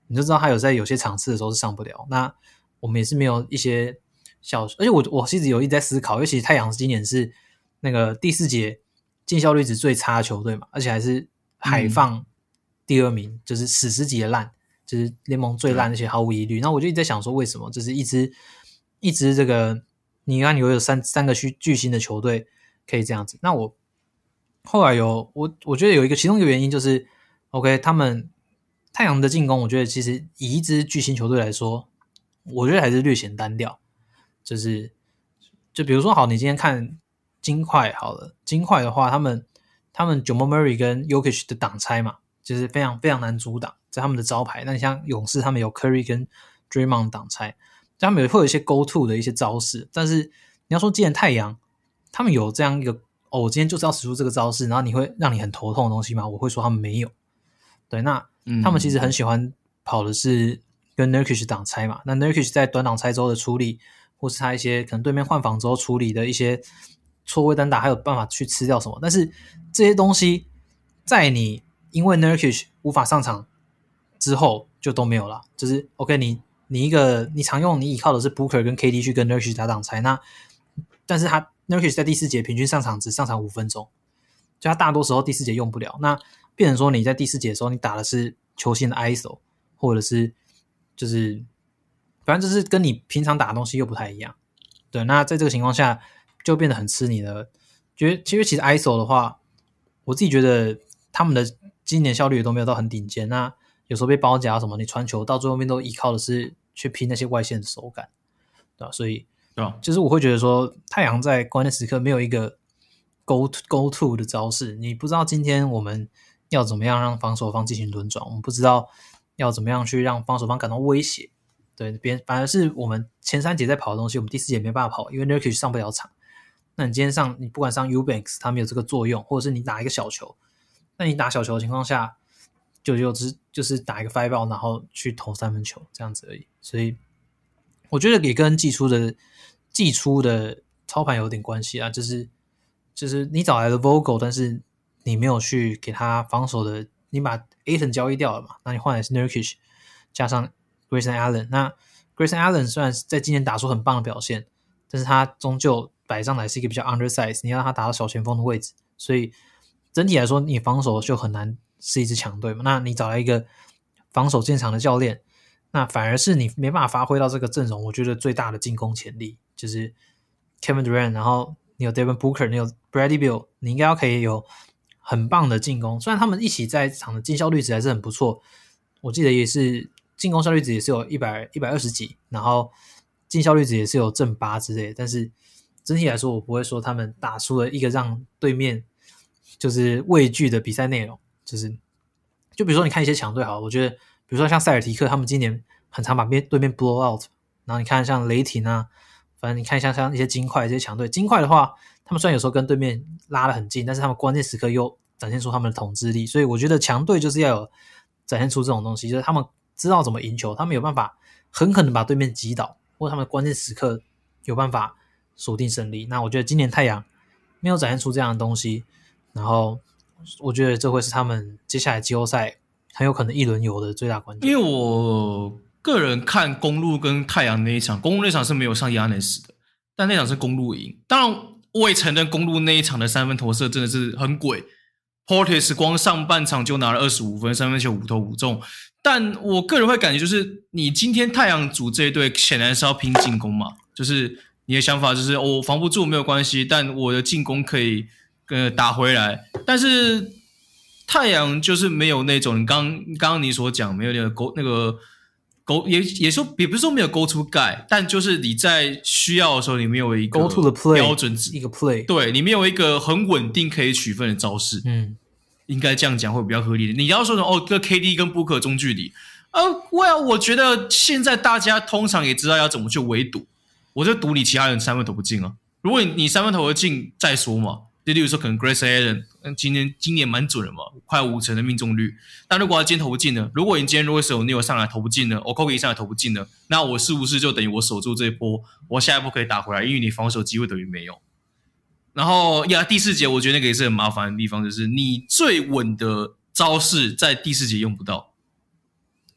Speaker 2: 你就知道他在有些场次的时候是上不了。那我们也是没有一些而且我其实有一直在思考，因为其实太阳今年是那个第4节进效率值最差的球队嘛，而且还是海放第2名，就是史诗级的烂，就是联盟最烂，而且毫无疑虑。那我就一直在想说，为什么就是一支这个你看有三个巨星的球队可以这样子？那我后来我觉得其中一个原因就是 OK， 他们太阳的进攻，我觉得其实以一支巨星球队来说，我觉得还是略显单调。就比如说好，你今天看金块好了，金块的话，他们 Jamal Murray 跟 Jokic 的挡拆嘛，就是非常非常难阻挡，在他们的招牌。那你像勇士，他们有 Curry 跟 Draymond 挡拆，他们会有一些 go to 的一些招式。但是你要说今年太阳，他们有这样一个我今天就是要使出这个招式，然后你会让你很头痛的东西吗？我会说他们没有。对，那他们其实很喜欢跑的是跟 Nurkic 挡拆嘛。那 Nurkic 在短挡拆之后的处理，或是他一些可能对面换防之后处理的一些错位单打，还有办法去吃掉什么。但是这些东西在你因为 Nurkic 无法上场之后就都没有了。就是 OK， 你常用你依靠的是 Booker 跟 KD 去跟 Nurkic 打挡拆，那但是他 Nurkic 在第4节平均上场只上场5分钟，就他大多时候第4节用不了。那变成说你在第4节的时候，你打的是球星的 ISO， 或者是就是反正就是跟你平常打的东西又不太一样。对，那在这个情况下就变得很吃你的。其实 ISO 的话，我自己觉得他们的今年效率也都没有到很顶尖。那有时候被包夹什么，你传球到最后面都依靠的是去拼那些外线的手感，对吧？所以就是我会觉得说，太阳在关键时刻没有一个 go to 的招式，你不知道今天我们要怎么样让防守方进行轮转，我们不知道要怎么样去让防守方感到威胁。对，反而是我们前3节在跑的东西，我们第4节没办法跑，因为 Nurkic 上不了场。那你今天你不管上 Eubanks， 他没有这个作用，或者是你打一个小球，那你打小球的情况下，就是打一个 5 out， 然后去投3分球这样子而已。所以我觉得也跟季初的操盘有点关系啊，就是你找来了 Vogel， 但是你没有去给他防守的，你把 Ayton 交易掉了嘛，那你换来是 Nurkic 加上 Grayson Allen。 那 Grayson Allen 虽然在今年打出很棒的表现，但是他终究摆上来是一个比较 undersize， 你要让他打到小前锋的位置，所以整体来说你防守就很难是一支强队嘛。那你找来一个防守见长的教练，那反而是你没办法发挥到这个阵容我觉得最大的进攻潜力，就是 Kevin Durant， 然后你有 Devin Booker， 你有 Bradley Beal， 你应该可以有很棒的进攻。虽然他们一起在场的进效率值还是很不错，我记得也是进攻效率值也是有120几，然后进效率值也是有正8之类的，但是整体来说我不会说他们打出了一个让对面就是畏惧的比赛内容。就比如说你看一些强队好了，我觉得比如说像塞尔提克，他们今年很常把对面 blow out， 然后你看像雷霆啊，反正你看像一些金块这些强队，金块的话他们虽然有时候跟对面拉得很近，但是他们关键时刻又展现出他们的统治力。所以我觉得强队就是要有展现出这种东西，就是他们知道怎么赢球，他们有办法很可能把对面击倒，或者他们关键时刻有办法锁定胜利。那我觉得今年太阳没有展现出这样的东西，然后我觉得这会是他们接下来季后赛很有可能一轮游的最大关键。
Speaker 1: 因为我个人看公鹿跟太阳那一场，公鹿那场是没有上Giannis的，但那场是公鹿赢。当然我也承认公鹿那一场的3分投射真的是很鬼， Portis 光上半场就拿了25分，3分球5投5中。但我个人会感觉就是你今天太阳组这一队显然是要拼进攻嘛，就是你的想法就是我防不住没有关系，但我的进攻可以打回来。但是太阳就是没有那种刚刚你所讲没有那个也不是说没有 go to guy， 但就是你在需要的时候你没有一个
Speaker 2: go to the play
Speaker 1: 标准
Speaker 2: 一个 play，
Speaker 1: 对，你没有一个很稳定可以取分的招式。应该这样讲会比较合理的。你要说这 KD 跟 Booker 中距离我觉得现在大家通常也知道要怎么去围堵，我就赌你其他人3分投不进啊。如果你3分投得进再说嘛，就例如说可能 Grayson Allen 今年蛮准的嘛，快50%的命中率。但如果他今天投不进呢？如果你今天 Royce O'Neal 上来投不进呢， Okogie 上来投不进呢，那我是不是就等于我守住这一波，我下一波可以打回来，因为你防守机会等于没有。然后第4节我觉得那个也是很麻烦的地方，就是你最稳的招式在第4节用不到，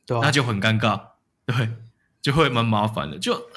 Speaker 2: 对啊，
Speaker 1: 那就很尴尬，对，就会蛮麻烦的。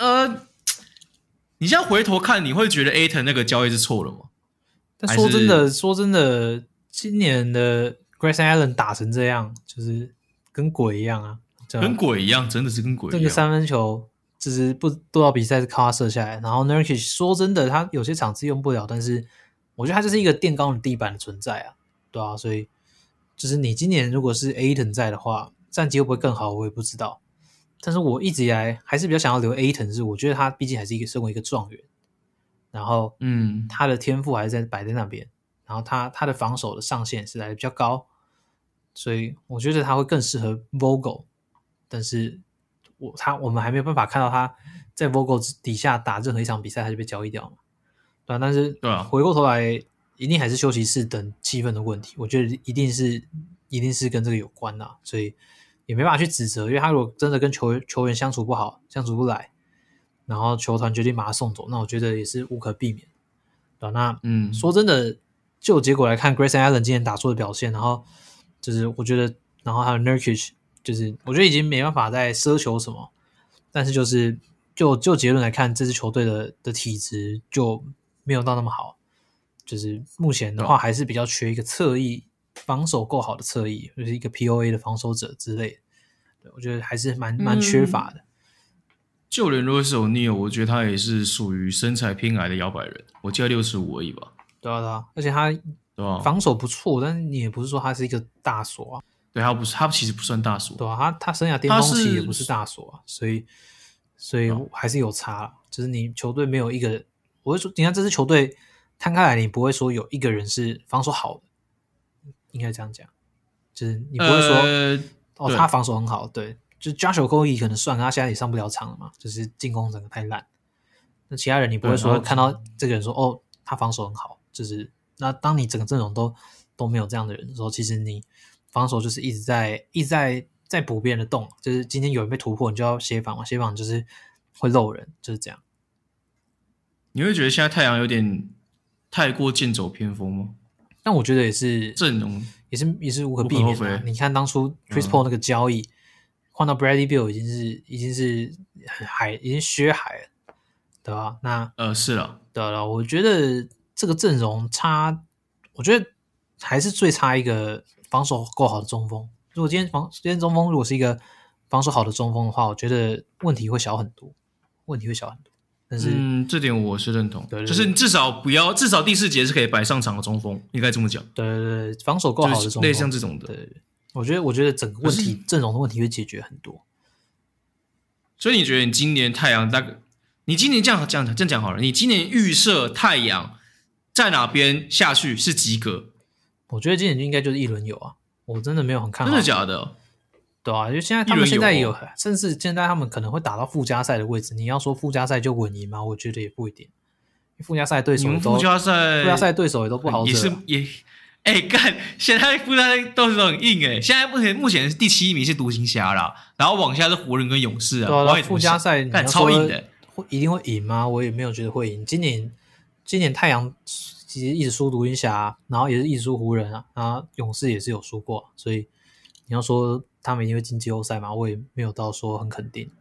Speaker 1: 你现在回头看，你会觉得 Ayton 那个交易是错了吗？
Speaker 2: 但说真的，今年的 Grayson Allen 打成这样，就是跟鬼一样啊，
Speaker 1: 跟鬼一样，真的是跟鬼一样。
Speaker 2: 这个三分球就是多少比赛是靠他射下来，然后 Nurkic 说真的，他有些场次用不了，但是我觉得他就是一个垫高的地板的存在啊，对啊，所以就是你今年如果是 Ayton 在的话，战绩会不会更好，我也不知道。但是我一直以来还是比较想要留 Ayton， 是我觉得他毕竟还是身为一个状元，然后他的天赋还是摆在那边，然后他的防守的上限是来的比较高，所以我觉得他会更适合 Vogel， 但是我们还没有办法看到他在 Vogel 底下打任何一场比赛他就被交易掉嘛，对啊，但是回过头来一定还是休息室等气氛的问题，我觉得一定是跟这个有关啦，所以也没办法去指责，因为他如果真的跟球员相处不好，相处不来，然后球团决定把他送走，那我觉得也是无可避免，对吧？那说真的，就结果来看 Grayson Allen 今年打出的表现，然后就是我觉得，然后还有 Nurkic， 就是我觉得已经没办法再奢求什么，但是就结论来看，这支球队的体质就没有到那么好，就是目前的话还是比较缺一个侧翼防守够好的侧翼，就是一个 POA 的防守者之类的，对，我觉得还是蛮缺乏的。
Speaker 1: 就连 Royce O'Neal 我觉得他也是属于身材偏矮的摇摆人，我记得65而已吧。
Speaker 2: 对啊，而且他防守不错，但是你也不是说他是一个大锁啊。
Speaker 1: 对，他其实不算大锁。
Speaker 2: 对啊，他生涯巅峰期也不是大锁啊，所以还是有差，就是你球队没有一个，我会说，你看这支球队摊开来，你不会说有一个人是防守好的，应该这样讲，就是你不会说他防守很好，对。就 Josh Okogie 可能算，他现在也上不了场了嘛，就是进攻整个太烂。那其他人你不会说看到这个人说他防守很好，就是那当你整个阵容都没有这样的人的时候，其实你防守就是一直在补别人的洞，就是今天有人被突破，你就要协防嘛，协防就是会漏人，就是这样。
Speaker 1: 你会觉得现在太阳有点太过剑走偏锋吗？
Speaker 2: 但我觉得也是
Speaker 1: 阵容
Speaker 2: 也是无可避免的。你看当初 Chris Paul 那个交易。换到 Bradley Beal 已经是已经削海了，对吧？那
Speaker 1: 是了，
Speaker 2: 对了，我觉得这个阵容差，我觉得还是最差一个防守够好的中锋。如果今天中锋如果是一个防守好的中锋的话，我觉得问题会小很多。但是
Speaker 1: 这点我是认同，
Speaker 2: 对，
Speaker 1: 就是你至少第4节是可以摆上场的中锋，应该这么讲。
Speaker 2: 对，防守够好的中锋，
Speaker 1: 类似像这种的。
Speaker 2: 对。我觉得整个问题阵容的问题会解决很多，
Speaker 1: 所以你觉得你今年太阳你今年这样讲好了，你今年预设太阳在哪边下去是及格？
Speaker 2: 我觉得今年应该就是一轮游啊，我真的没有很看好。
Speaker 1: 真的假的？
Speaker 2: 对啊，因为他们现在有，甚至现在他们可能会打到附加赛的位置。你要说附加赛就稳赢吗？我觉得也不一定，附加赛对手
Speaker 1: 附加赛
Speaker 2: 对手也都不好惹，
Speaker 1: 干！现在附加赛都是很硬现在目前是第7名是独行侠啦，然后往下是湖人跟勇士啊。
Speaker 2: 对啊，附加赛
Speaker 1: 超硬的，
Speaker 2: 一定会赢吗？我也没有觉得会赢。今年太阳其实一直输独行侠，然后也是一直输湖人啊，然后勇士也是有输过，所以你要说他们一定会进季后赛嘛，我也没有到说很肯定。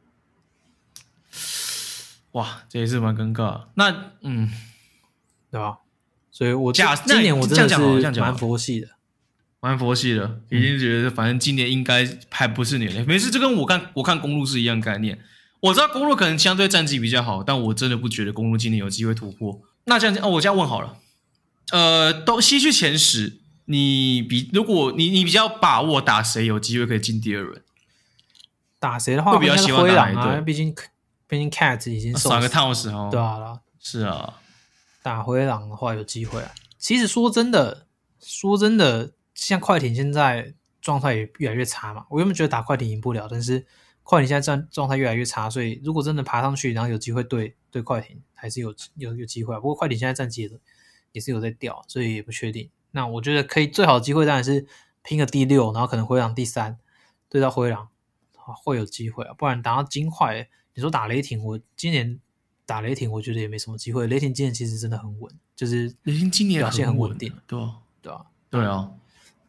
Speaker 1: 哇，这也是蛮尴尬。那
Speaker 2: 对吧？所以我今年我真的是蛮佛系的，
Speaker 1: 已经觉得反正今年应该还不是年，没事，就跟我看公路是一样概念。我知道公路可能相对战绩比较好，但我真的不觉得公路今年有机会突破。那这样我这样问好了，都西区前10，如果你比较把握打谁有机会可以进第2轮？
Speaker 2: 打谁的话，
Speaker 1: 会比较喜欢打
Speaker 2: 啊，毕竟 Cat 已经受
Speaker 1: 少个 Towns 哦，
Speaker 2: 对啊，
Speaker 1: 是啊。
Speaker 2: 打灰狼的话有机会啊。其实说真的，像快艇现在状态也越来越差嘛。我原本觉得打快艇赢不了，但是快艇现在状态越来越差，所以如果真的爬上去，然后有机会对快艇，还是有机会啊。不过快艇现在战绩也是有在掉，所以也不确定。那我觉得可以最好的机会当然是拼个第6，然后可能灰狼第3，对到灰狼会有机会啊。不然打到金块，你说打雷霆，我今年。打雷霆我觉得也没什么机会，雷霆今年其实真的很稳，就是
Speaker 1: 雷霆今年
Speaker 2: 表现很稳定，
Speaker 1: 对啊。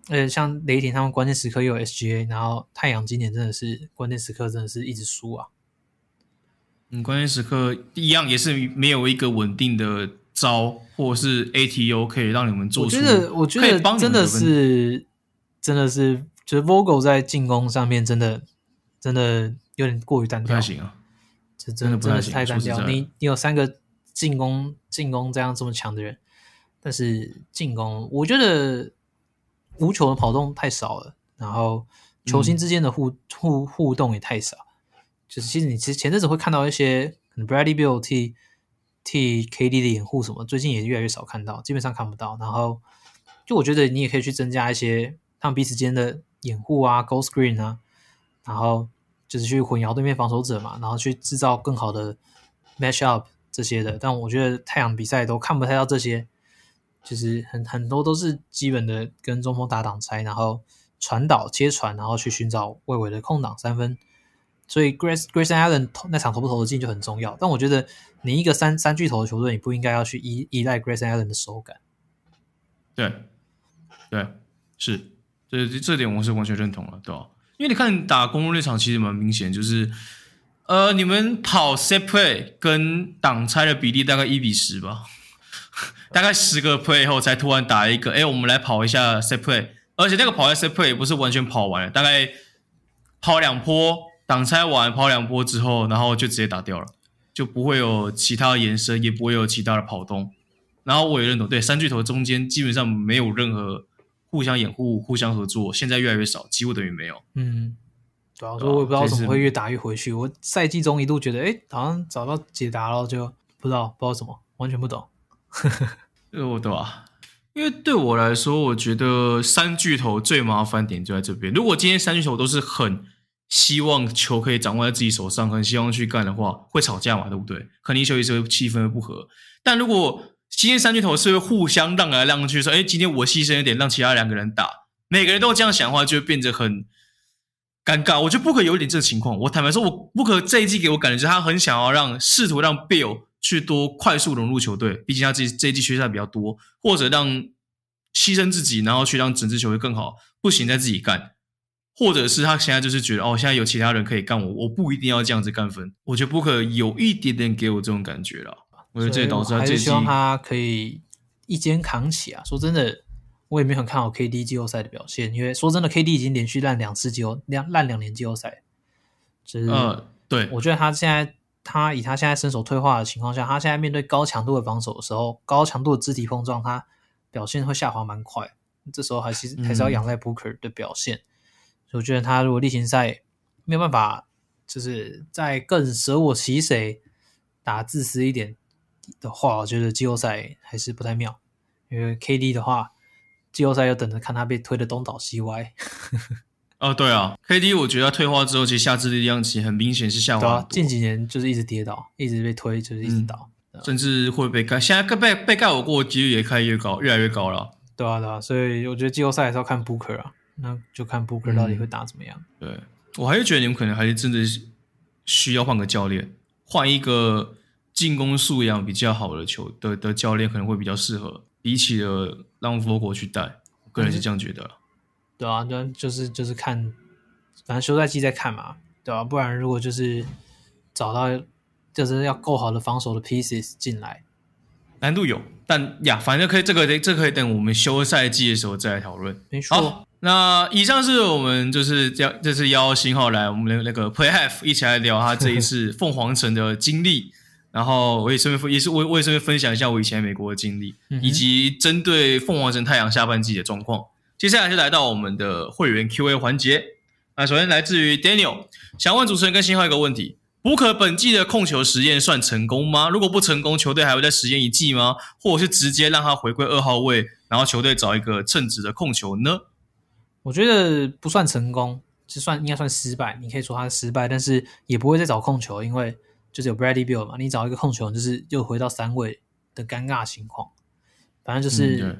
Speaker 2: 像雷霆他们关键时刻又有 SGA， 然后太阳今年真的是关键时刻真的是一直输啊。
Speaker 1: 关键时刻一样也是没有一个稳定的招或是 ATO 可以让你们做出，
Speaker 2: 我觉得真的是就是 Vogel 在进攻上面真的有点过于单调，
Speaker 1: 不太行啊，
Speaker 2: 这真的是太单调。你有3个进攻这样这么强的人，但是进攻我觉得无球的跑动太少了，然后球星之间的互动也太少。就是其实你前阵子会看到一些可能 Bradley Beal 替 KD 的掩护什么，最近也越来越少看到，基本上看不到。然后就我觉得你也可以去增加一些他们彼此间的掩护啊 ，Go Screen 啊，然后就是去混淆对面防守者嘛，然后去制造更好的 Match Up 这些的。但我觉得太阳比赛都看不太到这些，就是很多都是基本的跟中锋打挡拆，然后传导接传，然后去寻找外围的空档3分。所以 Grayson Allen 那场投不投得进就很重要，但我觉得你一个三巨头的球队，你不应该要去依赖 Grayson Allen 的手感。
Speaker 1: 对，是这点我是完全认同了，对吧？因为你看打公路那场其实蛮明显，就是你们跑 set play 跟挡拆的比例大概1:10吧，大概10个 play 后才突然打一个，我们来跑一下 set play， 而且那个跑一下 set play 也不是完全跑完了，大概跑2波。挡拆完跑2波之后，然后就直接打掉了，就不会有其他的延伸，也不会有其他的跑动。然后我也认同，对3巨头中间基本上没有任何互相掩护、互相合作，现在越来越少，几乎等于没有。
Speaker 2: 对啊，所以我也不知道怎么会越打越回去。我赛季中一度觉得，好像找到解答了，就不知道什么，完全不懂。
Speaker 1: 对吧？因为对我来说，我觉得3巨头最麻烦点就在这边。如果今天3巨头都是很希望球可以掌握在自己手上，很希望去干的话，会吵架嘛，对不对？肯定休息室气氛会不合。但如果今天3巨头是会互相让来让去，说，今天我牺牲一点，让其他2个人打，每个人都这样想的话，就会变得很尴尬。我觉得 Booker 有一点这个情况。我坦白说，Booker 这一季给我感觉是他很想要试图让 Bill 去多快速融入球队，毕竟他这一季缺赛比较多，或者让牺牲自己，然后去让整支球队更好，不行再自己干。或者是他现在就是觉得现在有其他人可以干我不一定要这样子干分。我觉得 Booker 有一点点给我这种感觉啦。我觉得这也导致他这一季，
Speaker 2: 还是希望他可以一肩扛起啊。说真的，我也没有很看好 KD 季后赛的表现，因为说真的 KD 已经连续烂2年季后赛，就是
Speaker 1: 对，
Speaker 2: 我觉得他以他现在身手退化的情况下，他现在面对高强度的防守的时候，高强度的肢体碰撞，他表现会下滑蛮快。这时候还是要仰赖 Booker 的表现。我觉得他如果例行赛没有办法，就是在更舍我其谁打自私一点的话，我觉得季后赛还是不太妙。因为 KD 的话，季后赛要等着看他被推得东倒西歪。
Speaker 1: 对啊 ，KD 我觉得他退化之后，其实下肢力量其实很明显是下滑很多。
Speaker 2: 近几年就是一直跌倒，一直被推，就是一直倒，
Speaker 1: 甚至会被盖。现在被盖我过的几率也越来越高了。
Speaker 2: 对啊，所以我觉得季后赛还是要看 Booker 啊。那就看 Booker 到底会打怎么样。
Speaker 1: 对，我还是觉得你们可能还是真的需要换个教练，换一个进攻素养比较好的的教练可能会比较适合，比起了让 Vogel 去带，我个人是这样觉得。
Speaker 2: 对啊，就是看，反正休赛季再看嘛，对吧？不然如果就是找到就是要够好的防守的 pieces 进来，
Speaker 1: 难度有，但反正这可以等我们休赛季的时候再来讨论。
Speaker 2: 没错。
Speaker 1: 好，那以上是我们这次邀星浩来我们的那个 Play Half 一起来聊他这一次凤凰城的经历，然后我也顺便分享一下我以前美国的经历，以及针对凤凰城太阳下半季的状况。接下来就来到我们的会员 Q&A 环节。那首先来自于 Daniel， 想问主持人跟星浩一个问题：Booker 本季的控球实验算成功吗？如果不成功，球队还会再实验一季吗？或者是直接让他回归2号位，然后球队找一个称职的控球呢？
Speaker 2: 我觉得不算成功，应该算失败。你可以说他失败，但是也不会再找控球，因为就是有 Bradley Beal 嘛，你找一个控球就是又回到3位的尴尬情况。反正就是，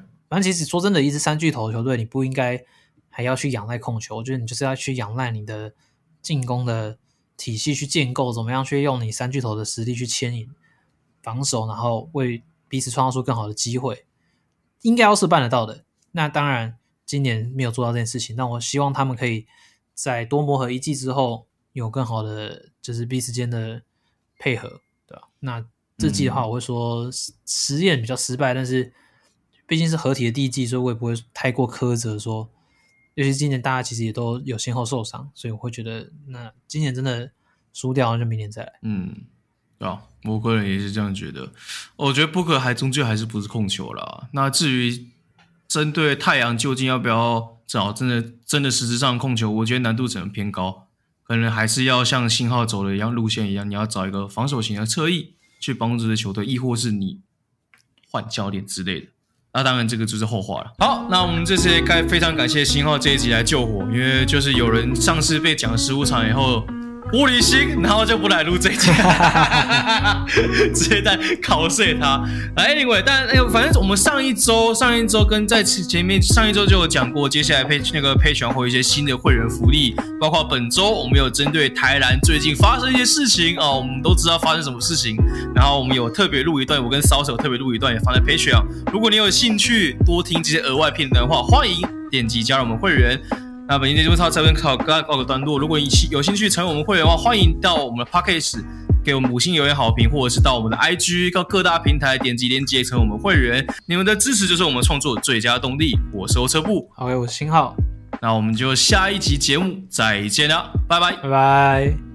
Speaker 2: 反正其实说真的，一支3巨头的球队，你不应该还要去仰赖控球。我觉得你就是要去仰赖你的进攻的体系去建构，怎么样去用你3巨头的实力去牵引防守，然后为彼此创造出更好的机会，应该要是办得到的。那当然今年没有做到这件事情，但我希望他们可以在多磨合一季之后有更好的就是彼此间的配合，对吧？那这季的话，我会说实验比较失败，但是毕竟是合体的第一季，所以我也不会太过苛责说，尤其是今年大家其实也都有先后受伤，所以我会觉得那今年真的输掉就明年再来。
Speaker 1: 对啊，我个人也是这样觉得。我觉得 Booker 终究还是不是控球啦。那至于针对太阳究竟要不要找真的实质上控球，我觉得难度可能偏高，可能还是要像信号走的路线一样，你要找一个防守型的侧翼去帮助这球队，亦或是你换教练之类的。那当然这个就是后话了。好，那我们这次非常感谢信号这一集来救火，因为就是有人上次被讲15场以后玻璃心，然后就不来录这一集，直接在考碎他。Anyway， 但反正我们上一周跟在前面上一周就有讲过，接下来Patreon会有一些新的会员福利，包括本周我们有针对台篮最近发生一些事情我们都知道发生什么事情，然后我们有特别录一段，我跟骚手特别录一段也放在 Patreon。如果你有兴趣多听这些额外片段的话，欢迎点击加入我们会员。那本期节目到这边告个段落。如果你有兴趣成为我们会员的话，欢迎到我们的 Podcast 给我们5星留言好评，或者是到我们的 IG 到各大平台点击连结成为我们会员。你们的支持就是我们创作的最佳动力。我是欧车布，
Speaker 2: 好，我是星浩，
Speaker 1: 那我们就下一集节目再见啦，拜拜，
Speaker 2: 拜拜。